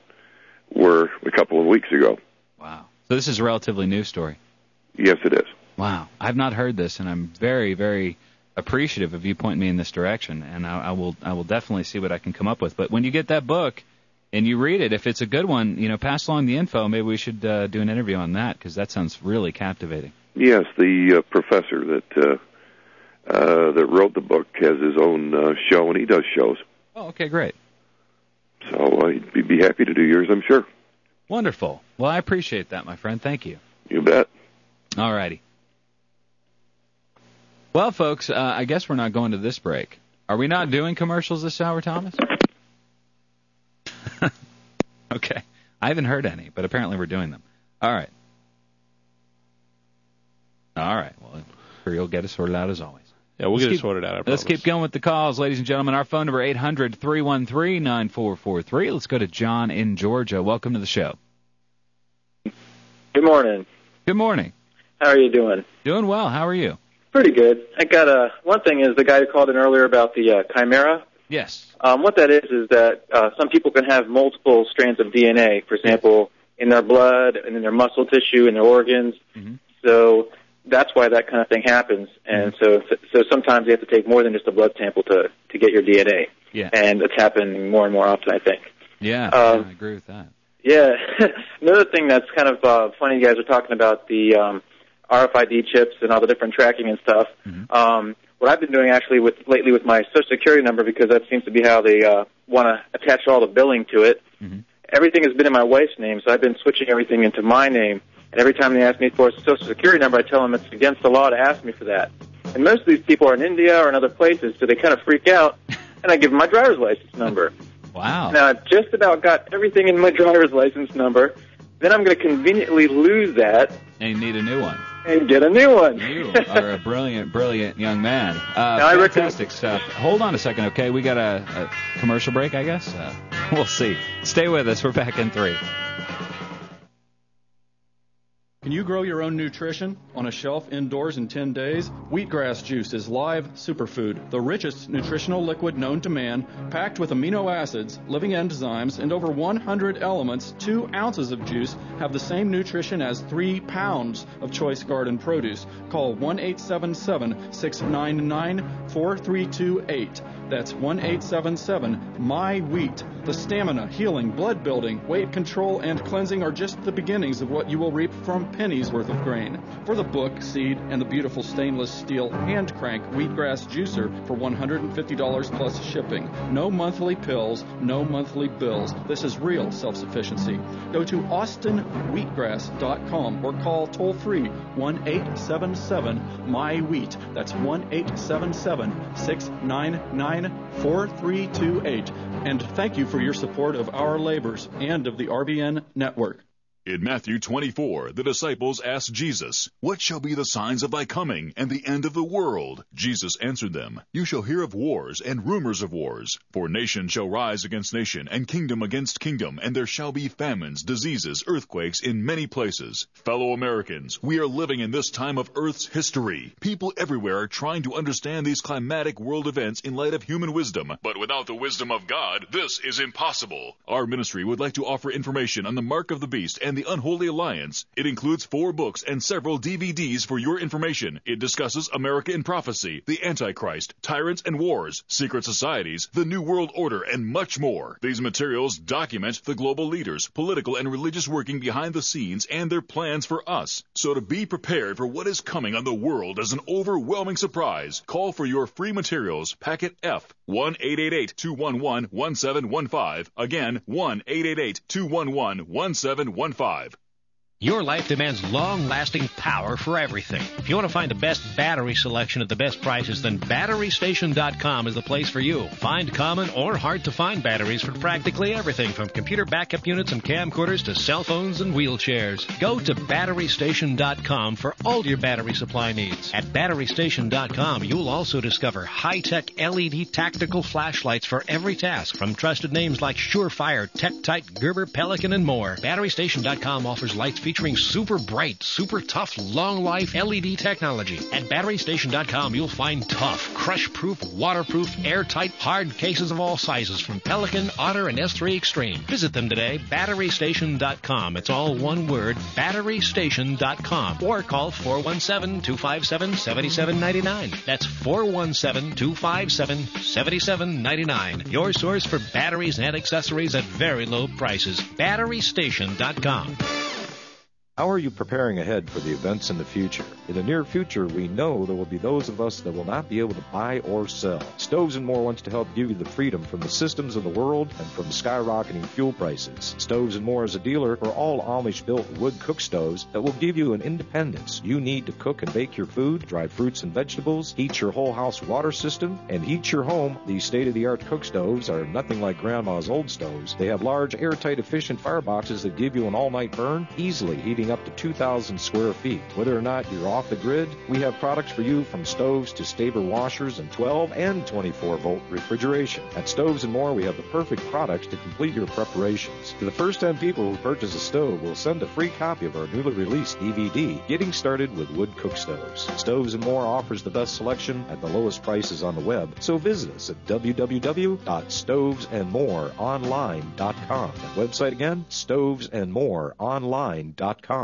were a couple of weeks ago. Wow. So this is a relatively new story. Yes, it is. Wow. I've not heard this, and I'm very, very appreciative of you pointing me in this direction, and I, I will I will definitely see what I can come up with. But when you get that book and you read it, if it's a good one, you know, pass along the info. Maybe we should uh, do an interview on that, because that sounds really captivating. Yes, the uh, professor that uh, uh, that wrote the book has his own uh, show, and he does shows. Oh, okay, great. So I'd be happy to do yours, I'm sure. Wonderful. Well, I appreciate that, my friend. Thank you. You bet. All righty. Well, folks, uh, I guess we're not going to this break. Are we not doing commercials this hour, Thomas? Okay. I haven't heard any, but apparently we're doing them. All right. All right. Well, I'm sure you'll get it sorted out as always. Yeah, we'll let's get keep, it sorted out. I let's promise. keep going with the calls, ladies and gentlemen. Our phone number, eight hundred, three one three, nine four four three. Let's go to John in Georgia. Welcome to the show. Good morning. Good morning. How are you doing? Doing well. How are you? Pretty good. I got a, one thing is the guy who called in earlier about the uh, chimera. Yes. Um, what that is is that uh, some people can have multiple strands of D N A, for example, in their blood and in their muscle tissue and their organs. Mm-hmm. So that's why that kind of thing happens. And so so sometimes you have to take more than just a blood sample to, to get your D N A. Yeah. And it's happening more and more often, I think. Yeah, um, yeah I agree with that. Yeah. Another thing that's kind of uh, funny, you guys are talking about the um, R F I D chips and all the different tracking and stuff. Mm-hmm. Um, what I've been doing actually with lately with my Social Security number, because that seems to be how they uh, want to attach all the billing to it, mm-hmm. everything has been in my wife's name, so I've been switching everything into my name. And every time they ask me for a Social Security number, I tell them it's against the law to ask me for that. And most of these people are in India or in other places, so they kind of freak out, and I give them my driver's license number. Wow. Now, I've just about got everything in my driver's license number. Then I'm going to conveniently lose that. And you need a new one. and get a new one. You are a brilliant, brilliant young man. Uh, Now, I fantastic reckon- stuff. Hold on a second, okay? We got a, a commercial break, I guess. Uh, we'll see. Stay with us. We're back in three. Can you grow your own nutrition on a shelf indoors in ten days? Wheatgrass juice is live superfood, the richest nutritional liquid known to man, packed with amino acids, living enzymes, and over one hundred elements. Two ounces of juice have the same nutrition as three pounds of choice garden produce. Call one eight seven seven, six nine nine, four three two eight. That's one eight seven seven, M Y wheat. The stamina, healing, blood building, weight control, and cleansing are just the beginnings of what you will reap from pennies worth of grain. For the book, seed, and the beautiful stainless steel hand crank wheatgrass juicer for one hundred fifty dollars plus shipping. No monthly pills, no monthly bills. This is real self-sufficiency. Go to austin wheatgrass dot com or call toll free one eight seven seven, M Y wheat. That's one eight seven seven, six nine nine, four three two eight. And thank you for your support of our labors and of the R B N network. In Matthew twenty-four, the disciples asked Jesus, "What shall be the signs of thy coming and the end of the world?" Jesus answered them, "You shall hear of wars and rumors of wars. For nation shall rise against nation, and kingdom against kingdom, and there shall be famines, diseases, earthquakes in many places." Fellow Americans, we are living in this time of Earth's history. People everywhere are trying to understand these climatic world events in light of human wisdom. But without the wisdom of God, this is impossible. Our ministry would like to offer information on the mark of the beast and the Unholy Alliance. It includes four books and several D V Ds for your information. It discusses America in prophecy, the Antichrist, tyrants and wars, secret societies, the New World Order, and much more. These materials document the global leaders, political and religious working behind the scenes, and their plans for us. So to be prepared for what is coming on the world as an overwhelming surprise, call for your free materials, packet F, one eight eight eight, two one one, one seven one five. Again, one eight eight eight, two one one, one seven one five. Your life demands long-lasting power for everything. If you want to find the best battery selection at the best prices, then battery station dot com is the place for you. Find common or hard-to-find batteries for practically everything, from computer backup units and camcorders to cell phones and wheelchairs. Go to battery station dot com for all your battery supply needs. At battery station dot com, you'll also discover high-tech L E D tactical flashlights for every task, from trusted names like Surefire, TechTite, Gerber, Pelican, and more. battery station dot com offers lights featuring super bright, super tough, long-life L E D technology. At battery station dot com, you'll find tough, crush-proof, waterproof, airtight, hard cases of all sizes from Pelican, Otter, and S three Extreme. Visit them today, battery station dot com. It's all one word, battery station dot com. Or call four one seven, two five seven, seven seven nine nine. That's four one seven, two five seven, seven seven nine nine. Your source for batteries and accessories at very low prices. battery station dot com. How are you preparing ahead for the events in the future? In the near future, we know there will be those of us that will not be able to buy or sell. Stoves and More wants to help give you the freedom from the systems of the world and from skyrocketing fuel prices. Stoves and More is a dealer for all Amish-built wood cook stoves that will give you an independence you need to cook and bake your food, dry fruits and vegetables, heat your whole house water system, and heat your home. These state-of-the-art cook stoves are nothing like Grandma's old stoves. They have large, airtight, efficient fireboxes that give you an all-night burn, easily heating up to two thousand square feet. Whether or not you're off the grid, we have products for you, from stoves to Staber washers and twelve and twenty-four volt refrigeration. At Stoves and More, we have the perfect products to complete your preparations. To the first ten people who purchase a stove, we'll send a free copy of our newly released D V D, Getting Started with Wood Cook Stoves. Stoves and More offers the best selection at the lowest prices on the web, so visit us at w w w dot stoves and more online dot com. That website again, stoves and more online dot com.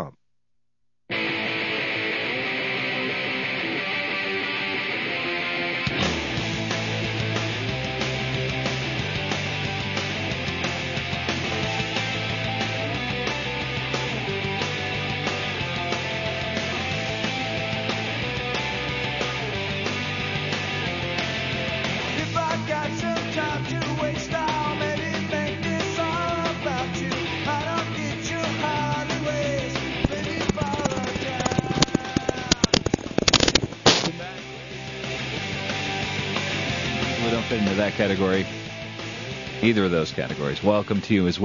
Category, either of those categories. Welcome to you as well.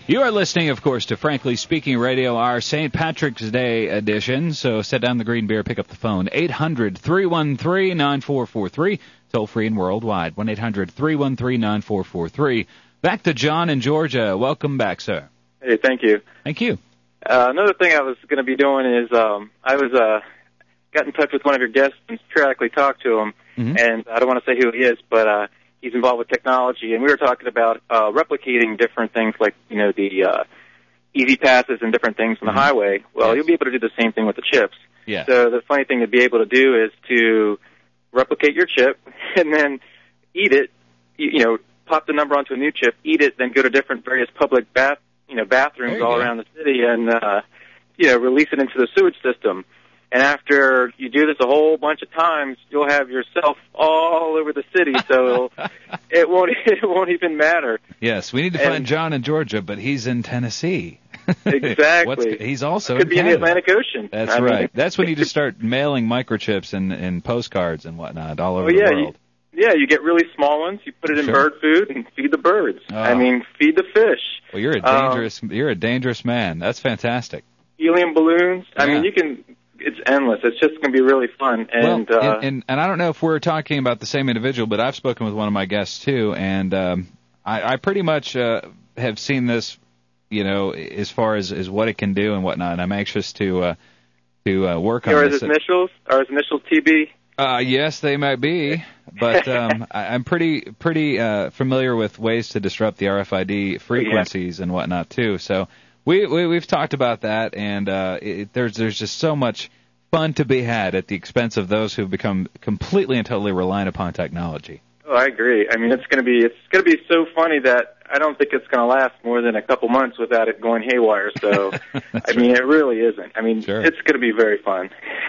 You are listening, of course, to Frankly Speaking Radio, our Saint Patrick's Day edition. So set down the green beer, pick up the phone. eight hundred, three one three, nine four four three. Toll free and worldwide. one eight hundred, three one three, nine four four three. Back to John in Georgia. Welcome back, sir. Hey, thank you. Thank you. Uh, another thing I was going to be doing is um, I was uh, got in touch with one of your guests and periodically talked to him. Mm-hmm. And I don't want to say who he is, but uh, he's involved with technology, and we were talking about uh, replicating different things like, you know, the uh, easy passes and different things on the mm-hmm. highway. Well, yes. You'll be able to do the same thing with the chips. Yeah. So the funny thing to be able to do is to replicate your chip and then eat it, you, you know, pop the number onto a new chip, eat it, then go to different various public bath, you know, bathrooms all go. around the city and, uh, you know, release it into the sewage system. And after you do this a whole bunch of times, you'll have yourself all over the city, so it won't it won't even matter. Yes, we need to and, find John in Georgia, but he's in Tennessee. Exactly. What's, he's also Could in be Canada. in the Atlantic Ocean. That's I right. mean, That's when you just start mailing microchips and, and postcards and whatnot all over well, yeah, the world. You, yeah, you get really small ones, you put it in sure. bird food and feed the birds. Oh. I mean, feed the fish. Well, you're a dangerous um, you're a dangerous man. That's fantastic. Helium balloons. Yeah. I mean, you can. It's endless. It's just going to be really fun. And, well, uh, and, and and I don't know if we're talking about the same individual, but I've spoken with one of my guests too, and um, I, I pretty much uh, have seen this, you know, as far as, as what it can do and whatnot. And I'm anxious to uh, to uh, work on are this. His initials? Are his initials T B? Uh, yes, they might be, but um, I, I'm pretty pretty uh, familiar with ways to disrupt the R F I D frequencies yeah. and whatnot too. So. We, we we've talked about that, and uh, it, there's there's just so much fun to be had at the expense of those who've become completely and totally reliant upon technology. Oh, I agree. I mean, it's going to be it's going to be so funny that I don't think it's going to last more than a couple months without it going haywire. So, I mean, it really isn't. I mean, sure. It's going to be very fun.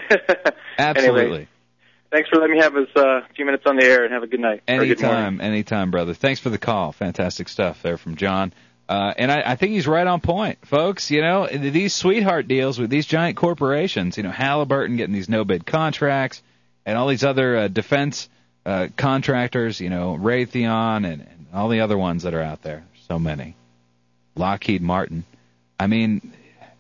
Absolutely. Anyway, thanks for letting me have a uh, few minutes on the air, and have a good night. Anytime, anytime, brother. Thanks for the call. Fantastic stuff there from John. Uh, and I, I think he's right on point, folks. You know, these sweetheart deals with these giant corporations, you know, Halliburton getting these no-bid contracts and all these other uh, defense uh, contractors, you know, Raytheon and, and all the other ones that are out there. So many. Lockheed Martin. I mean,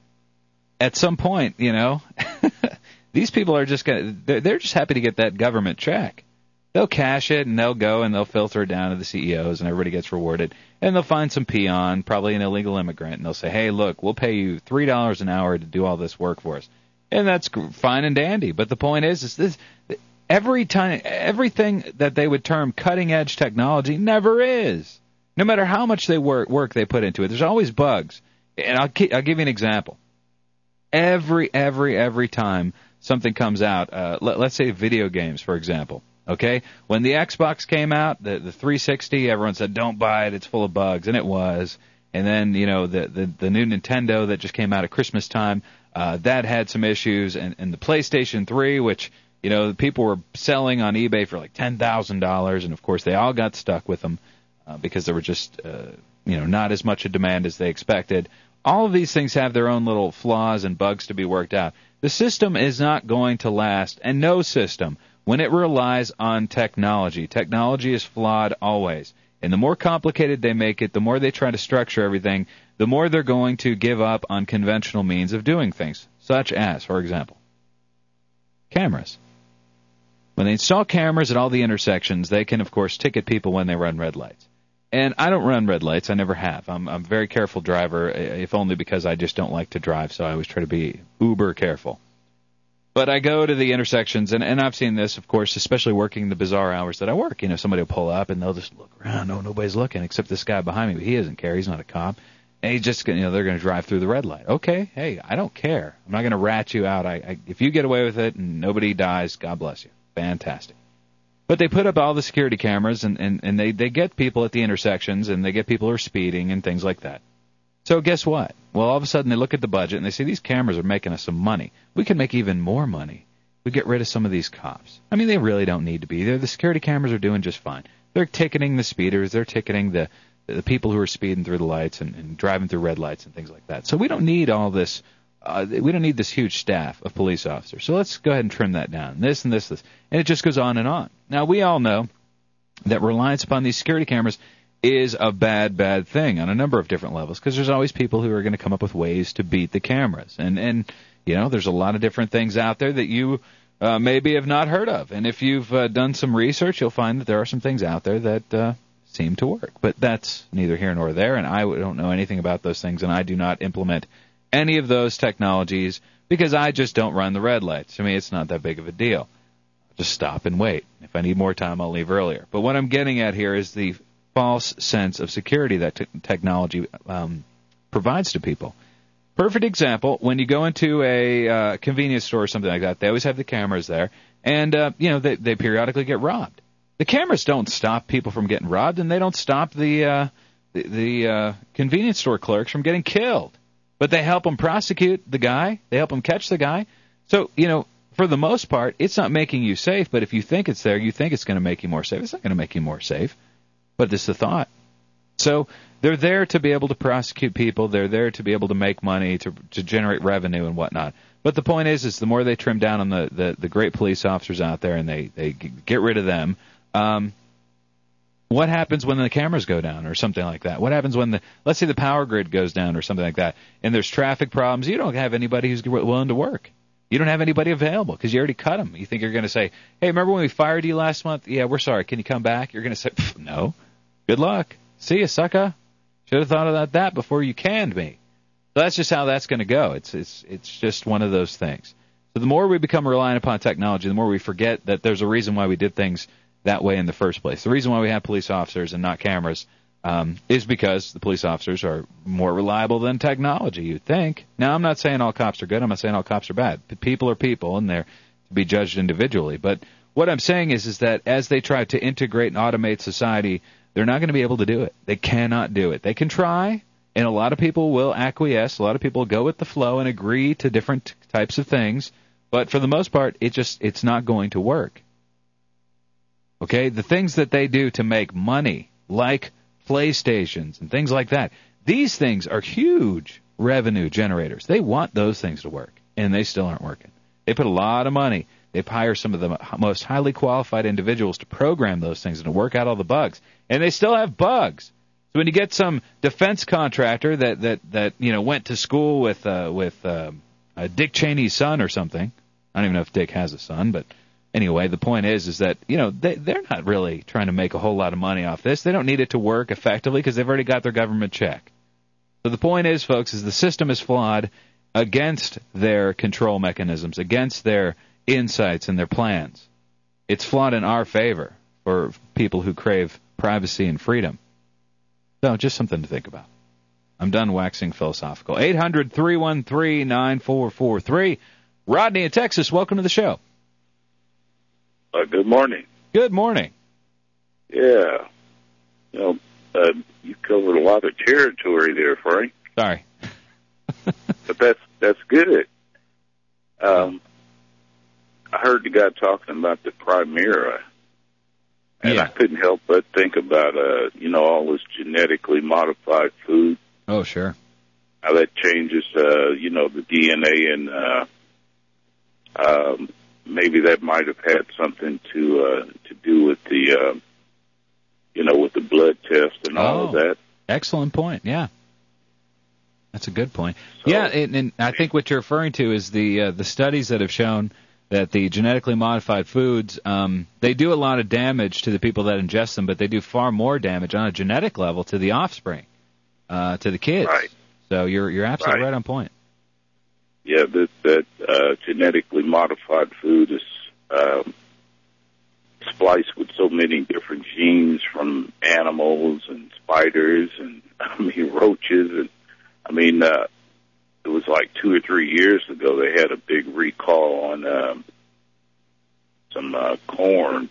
at some point, you know, these people are just going to, they're, they're just happy to get that government check. They'll cash it, and they'll go, and they'll filter it down to the C E Os, and everybody gets rewarded. And they'll find some peon, probably an illegal immigrant, and they'll say, hey, look, we'll pay you three dollars an hour to do all this work for us. And that's fine and dandy. But the point is, is this every time, everything that they would term cutting-edge technology never is. No matter how much they work, work they put into it, there's always bugs. And I'll, I'll give you an example. Every, every, every time something comes out, uh, let, let's say video games, for example. Okay, when the Xbox came out, the the three sixty, everyone said don't buy it, it's full of bugs, and it was. And then you know the the, the new Nintendo that just came out at Christmas time, uh, that had some issues, and, and the PlayStation three, which you know people were selling on eBay for like ten thousand dollars, and of course they all got stuck with them uh, because there were just uh, you know not as much a demand as they expected. All of these things have their own little flaws and bugs to be worked out. The system is not going to last, and no system. When it relies on technology, technology is flawed always. And the more complicated they make it, the more they try to structure everything, the more they're going to give up on conventional means of doing things, such as, for example, cameras. When they install cameras at all the intersections, they can, of course, ticket people when they run red lights. And I don't run red lights. I never have. I'm, I'm a very careful driver, if only because I just don't like to drive, so I always try to be uber careful. But I go to the intersections, and, and I've seen this, of course, especially working the bizarre hours that I work. You know, somebody will pull up, and they'll just look around. No, nobody's looking except this guy behind me. But he doesn't care. He's not a cop. And he's just, you know, they're going to drive through the red light. Okay, hey, I don't care. I'm not going to rat you out. I, I, if you get away with it and nobody dies, God bless you. Fantastic. But they put up all the security cameras, and, and, and they, they get people at the intersections, and they get people who are speeding and things like that. So guess what? Well, all of a sudden they look at the budget and they say, these cameras are making us some money. We can make even more money. We get rid of some of these cops. I mean, they really don't need to be there. The security cameras are doing just fine. They're ticketing the speeders. They're ticketing the the people who are speeding through the lights and, and driving through red lights and things like that. So we don't need all this. Uh, we don't need this huge staff of police officers. So let's go ahead and trim that down. This and this, this. And it just goes on and on. Now, we all know that reliance upon these security cameras is a bad, bad thing on a number of different levels, because there's always people who are going to come up with ways to beat the cameras. And, and you know, there's a lot of different things out there that you uh, maybe have not heard of. And if you've uh, done some research, you'll find that there are some things out there that uh, seem to work. But that's neither here nor there, and I don't know anything about those things, and I do not implement any of those technologies because I just don't run the red lights. To me, it's not that big of a deal. I'll just stop and wait. If I need more time, I'll leave earlier. But what I'm getting at here is the false sense of security that t- technology um, provides to people. Perfect example, when you go into a uh, convenience store or something like that, they always have the cameras there, and uh, you know they, they periodically get robbed. The cameras don't stop people from getting robbed, and they don't stop the uh, the, the uh, convenience store clerks from getting killed. But they help them prosecute the guy. They help them catch the guy. So, you know, for the most part, it's not making you safe, but if you think it's there, you think it's going to make you more safe. It's not going to make you more safe. But it's the thought. So they're there to be able to prosecute people. They're there to be able to make money, to to generate revenue and whatnot. But the point is, is the more they trim down on the, the, the great police officers out there and they, they get rid of them, um, what happens when the cameras go down or something like that? What happens when the, let's say the power grid goes down or something like that, and there's traffic problems? You don't have anybody who's willing to work. You don't have anybody available because you already cut them. You think you're going to say, hey, remember when we fired you last month? Yeah, we're sorry. Can you come back? You're going to say, no. Good luck. See you, sucker. Should have thought about that before you canned me. So that's just how that's going to go. It's it's it's just one of those things. So the more we become reliant upon technology, the more we forget that there's a reason why we did things that way in the first place. The reason why we have police officers and not cameras um, is because the police officers are more reliable than technology, you'd think. Now, I'm not saying all cops are good. I'm not saying all cops are bad. People are people, and they're to be judged individually. But what I'm saying is, is that as they try to integrate and automate society, they're not going to be able to do it. They cannot do it. They can try, and a lot of people will acquiesce. A lot of people go with the flow and agree to different types of things. But for the most part, it just it's not going to work. Okay, the things that they do to make money, like PlayStations and things like that, these things are huge revenue generators. They want those things to work, and they still aren't working. They put a lot of money. They hire some of the most highly qualified individuals to program those things and to work out all the bugs, and they still have bugs. So when you get some defense contractor that that that you know went to school with uh, with uh, uh, Dick Cheney's son or something, I don't even know if Dick has a son, but anyway, the point is, is that, you know, they, they're not really trying to make a whole lot of money off this. They don't need it to work effectively because they've already got their government check. So the point is, folks, is the system is flawed against their control mechanisms, against their insights and their plans. It's flawed in our favor for people who crave privacy and freedom. So just something to think about. I'm done waxing philosophical. eight hundred, three one three, nine four four three. Rodney in Texas, welcome to the show. Uh, good morning. Good morning. Yeah. You know, uh, you covered a lot of territory there, Frank. Sorry. But that's that's good. Um, I heard the guy talking about the Primera, and yeah. I couldn't help but think about, uh, you know, all this genetically modified food. Oh, sure. How that changes, uh, you know, the D N A and uh, um, maybe that might have had something to uh, to do with the, uh, you know, with the blood test and all oh, of that. Excellent point. Yeah, that's a good point. So, yeah, and, and I think what you're referring to is the uh, the studies that have shown that the genetically modified foods um, they do a lot of damage to the people that ingest them, but they do far more damage on a genetic level to the offspring, uh, to the kids. Right. So you're you're absolutely right, right on point. Yeah, that, that uh, genetically modified food is um, spliced with so many different genes from animals and spiders and, I mean, roaches. And I mean, uh, it was like two or three years ago they had a big recall on um, some uh, corn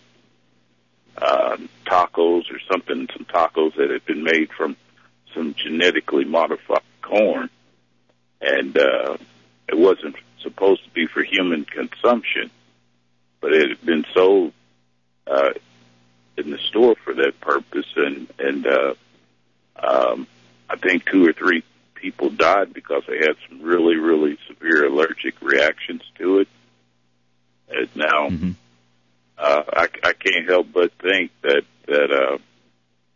uh, tacos or something, some tacos that had been made from some genetically modified corn. And uh, it wasn't supposed to be for human consumption, but it had been sold uh, in the store for that purpose. And, and uh, um, I think two or three people died because they had some really, really severe allergic reactions to it. And now, mm-hmm. uh, I, I can't help but think that, that uh,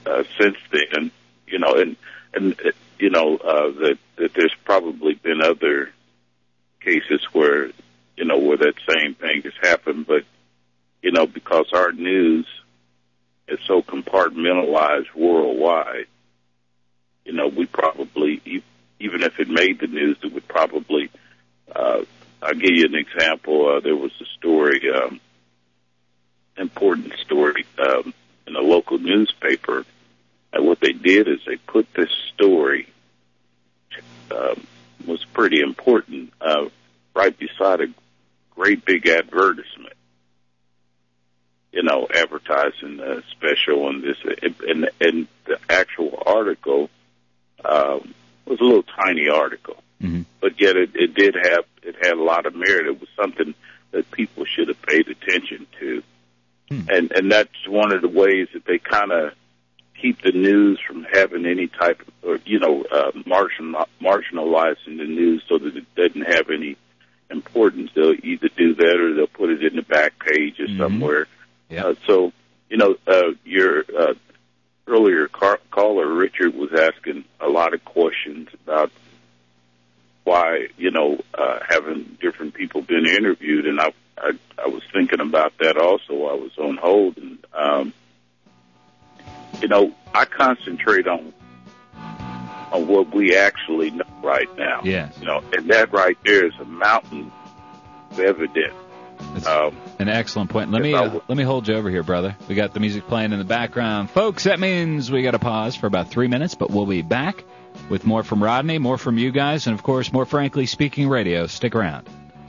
uh, since then, you know, and, and uh, you know, uh, that, that there's probably been other cases where, you know, where that same thing has happened. But, you know, because our news is so compartmentalized worldwide, you know, we probably, even if it made the news, it would probably, uh, I'll give you an example. Uh, there was a story, um, important story, um, in a local newspaper. And what they did is they put this story, um, was pretty important, uh, right beside a great big advertisement, you know, advertising the special and this, and, and the actual article, um, was a little tiny article, mm-hmm. but yet it, it did have, it had a lot of merit. It was something that people should have paid attention to. Hmm. And, and that's one of the ways that they kind of keep the news from having any type of, or, you know, uh, marginal, marginalizing the news so that it doesn't have any importance. They'll either do that or they'll put it in the back page or mm-hmm. somewhere. Yeah. Uh, so, you know, uh, your uh, earlier car- caller, Richard, was asking a lot of questions about why, you know, uh, having different people been interviewed, and I, I, I was thinking about that also. I was on hold, and, um, you know, I concentrate on on what we actually know right now. Yes. You know, and that right there is a mountain of evidence. That's um, an excellent point. Let me uh, let me hold you over here, brother. We got the music playing in the background. Folks, that means we got to pause for about three minutes, but we'll be back with more from Rodney, more from you guys, and, of course, more Frankly Speaking Radio. Stick around.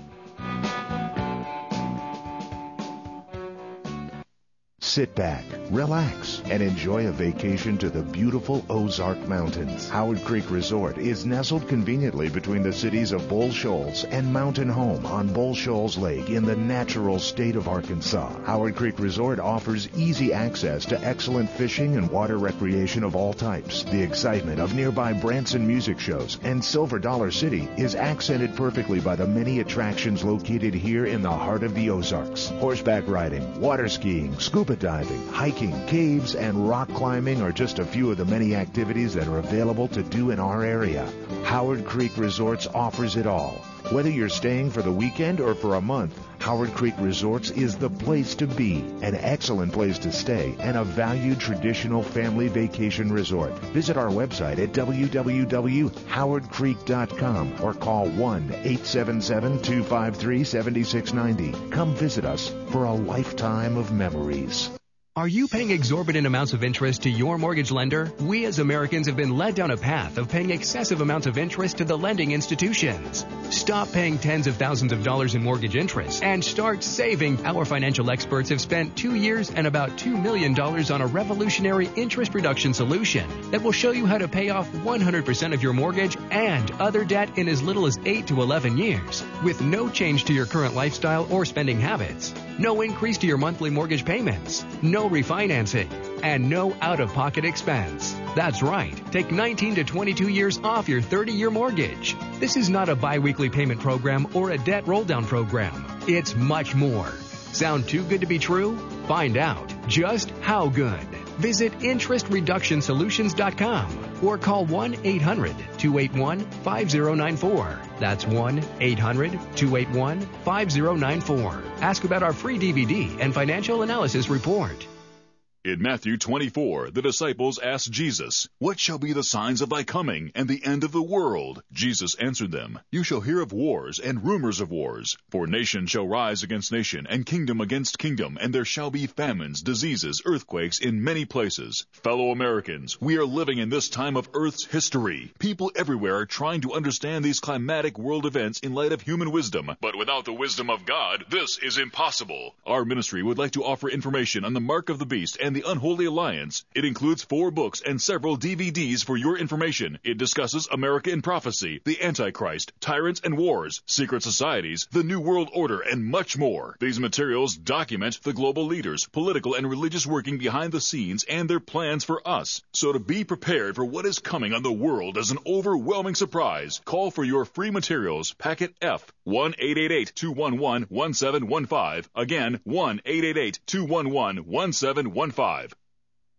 Sit back, relax, and enjoy a vacation to the beautiful Ozark Mountains. Howard Creek Resort is nestled conveniently between the cities of Bull Shoals and Mountain Home on Bull Shoals Lake in the natural state of Arkansas. Howard Creek Resort offers easy access to excellent fishing and water recreation of all types. The excitement of nearby Branson music shows and Silver Dollar City is accented perfectly by the many attractions located here in the heart of the Ozarks. Horseback riding, water skiing, scuba diving, hiking, caves, and rock climbing are just a few of the many activities that are available to do in our area. Howard Creek Resorts offers it all. Whether you're staying for the weekend or for a month, Howard Creek Resorts is the place to be, an excellent place to stay, and a valued traditional family vacation resort. Visit our website at w w w dot howard creek dot com or call one eight seven seven, two five three, seven six nine zero. Come visit us for a lifetime of memories. Are you paying exorbitant amounts of interest to your mortgage lender? We as Americans have been led down a path of paying excessive amounts of interest to the lending institutions. Stop paying tens of thousands of dollars in mortgage interest and start saving. Our financial experts have spent two years and about two million dollars on a revolutionary interest reduction solution that will show you how to pay off one hundred percent of your mortgage and other debt in as little as eight to eleven years with no change to your current lifestyle or spending habits. No increase to your monthly mortgage payments. No refinancing, and no out-of-pocket expense. That's right. Take nineteen to twenty-two years off your thirty-year mortgage. This is not a bi-weekly payment program or a debt roll-down program. It's much more. Sound too good to be true? Find out just how good. Visit interest reduction solutions dot com or call one eight hundred, two eight one, five zero nine four. That's one eight hundred, two eight one, five zero nine four. Ask about our free D V D and financial analysis report. In Matthew twenty-four, the disciples asked Jesus, "What shall be the signs of thy coming and the end of the world?" Jesus answered them, "You shall hear of wars and rumors of wars. For nation shall rise against nation, and kingdom against kingdom, and there shall be famines, diseases, earthquakes in many places." Fellow Americans, we are living in this time of Earth's history. People everywhere are trying to understand these climatic world events in light of human wisdom. But without the wisdom of God, this is impossible. Our ministry would like to offer information on the mark of the beast and the Unholy Alliance. It includes four books and several D V Ds for your information. It discusses America in prophecy, the Antichrist, tyrants and wars, secret societies, the New World Order, and much more. These materials document the global leaders, political and religious working behind the scenes, and their plans for us. So to be prepared for what is coming on the world as an overwhelming surprise, call for your free materials, packet F, one eight eight eight, two one one, one seven one five. Again, one eight eight eight, two one one, one seven one five.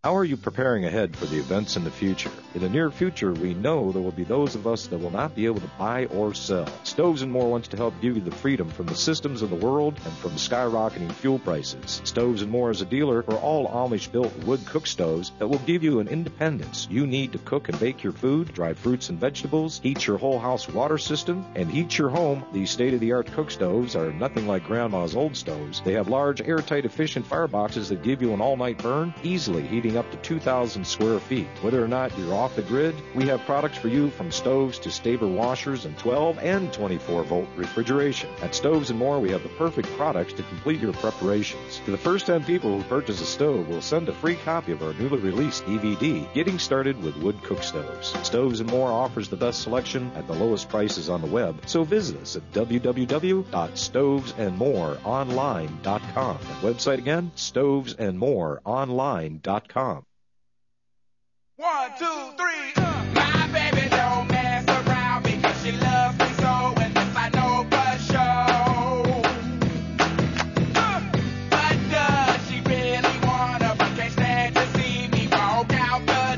How are you preparing ahead for the events in the future? In the near future, we know there will be those of us that will not be able to buy or sell. Stoves and More wants to help give you the freedom from the systems of the world and from skyrocketing fuel prices. Stoves and More is a dealer for all Amish-built wood cook stoves that will give you an independence you need to cook and bake your food, dry fruits and vegetables, heat your whole house water system, and heat your home. These state-of-the-art cook stoves are nothing like Grandma's old stoves. They have large, airtight, efficient fireboxes that give you an all-night burn, easily heating up to two thousand square feet. Whether or not you're off the grid, we have products for you from stoves to Staber washers and twelve and twenty-four volt refrigeration. At Stoves and More, we have the perfect products to complete your preparations. To the first ten people who purchase a stove, we'll send a free copy of our newly released D V D, Getting Started with Wood Cook Stoves. Stoves and More offers the best selection at the lowest prices on the web, so visit us at w w w dot stoves and more online dot com. That website again, stoves and more online dot com. One, two, three, uh. My baby don't mess around because she loves me so, and this I know for sure. Uh. But does she really wanna, but can't stand to see me walk out the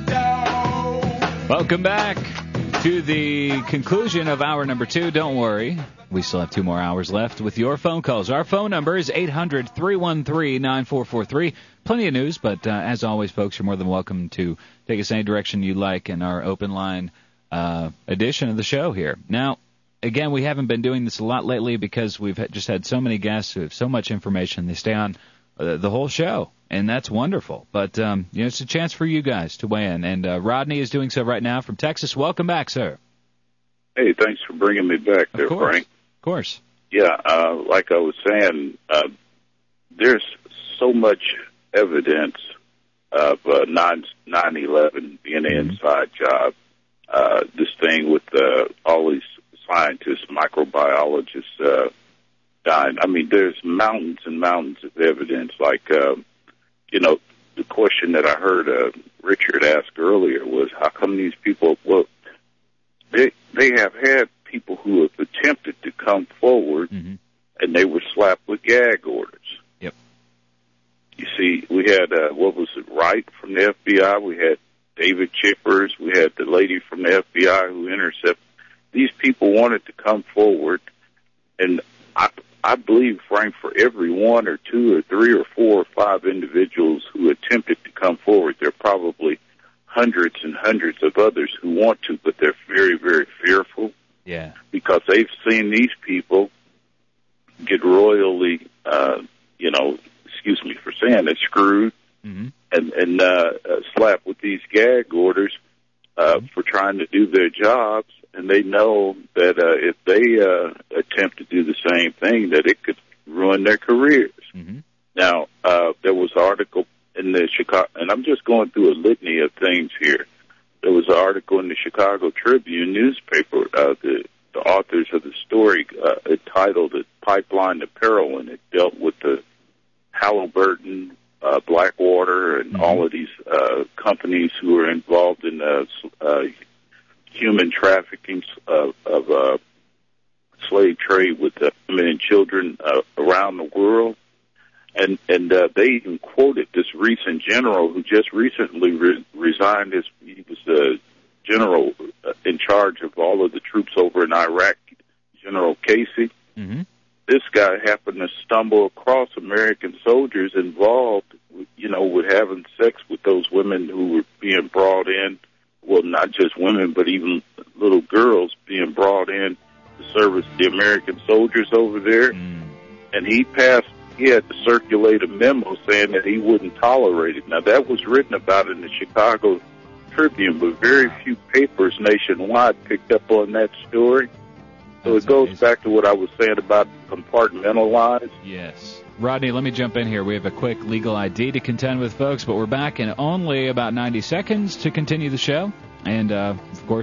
door? Welcome back to the conclusion of hour number two. Don't worry, we still have two more hours left with your phone calls. Our phone number is eight hundred, three one three, nine four four three. Plenty of news, but uh, as always, folks, you're more than welcome to take us any direction you like in our open line uh, edition of the show here. Now, again, we haven't been doing this a lot lately because we've just had so many guests who have so much information. They stay on uh, the whole show, and that's wonderful. But, um, you know, it's a chance for you guys to weigh in. And uh, Rodney is doing so right now from Texas. Welcome back, sir. Hey, thanks for bringing me back there, of course. Frank. Of course. Yeah, uh, like I was saying, uh, there's so much evidence of uh, nine eleven being an inside job. Uh, this thing with uh, all these scientists, microbiologists uh, dying. I mean, there's mountains and mountains of evidence. Like, uh, you know, the question that I heard uh, Richard ask earlier was, how come these people, well, they, they have had people who have attempted to come forward, mm-hmm. and they were slapped with gag orders. Yep. You see, we had, uh, what was it, Wright from the F B I, we had David Chippers, we had the lady from the F B I who intercepted. These people wanted to come forward, and I, I believe, Frank, for every one or two or three or four or five individuals who attempted to come forward, there are probably hundreds and hundreds of others who want to, but they're very, very fearful. Yeah. Because they've seen these people get royally, uh, you know, excuse me for saying it, screwed mm-hmm. and, and uh, uh, slapped with these gag orders uh, mm-hmm. for trying to do their jobs. And they know that uh, if they uh, attempt to do the same thing, that it could ruin their careers. Mm-hmm. Now, uh, there was an article in the Chicago, and I'm just going through a litany of things here. There was an article in the Chicago Tribune newspaper, uh, the, the authors of the story uh, entitled it Pipeline to Peril, and it dealt with the Halliburton, uh, Blackwater, and mm-hmm. all of these uh, companies who are involved in uh, uh, human trafficking of, of uh, slave trade with uh, women and children uh, around the world. And and uh, they even quoted this recent general who just recently re- resigned. His, he was the general uh, in charge of all of the troops over in Iraq, General Casey. Mm-hmm. This guy happened to stumble across American soldiers involved, you know, with having sex with those women who were being brought in. Well, not just women, but even little girls being brought in to service the American soldiers over there. Mm. And he passed. He had to circulate a memo saying that he wouldn't tolerate it. Now, that was written about in the Chicago Tribune, but very few papers nationwide picked up on that story. So That's it goes amazing. back to what I was saying about compartmentalized. Yes. Rodney, let me jump in here. We have a quick legal I D to contend with, folks, but we're back in only about ninety seconds to continue the show. And, uh, of course,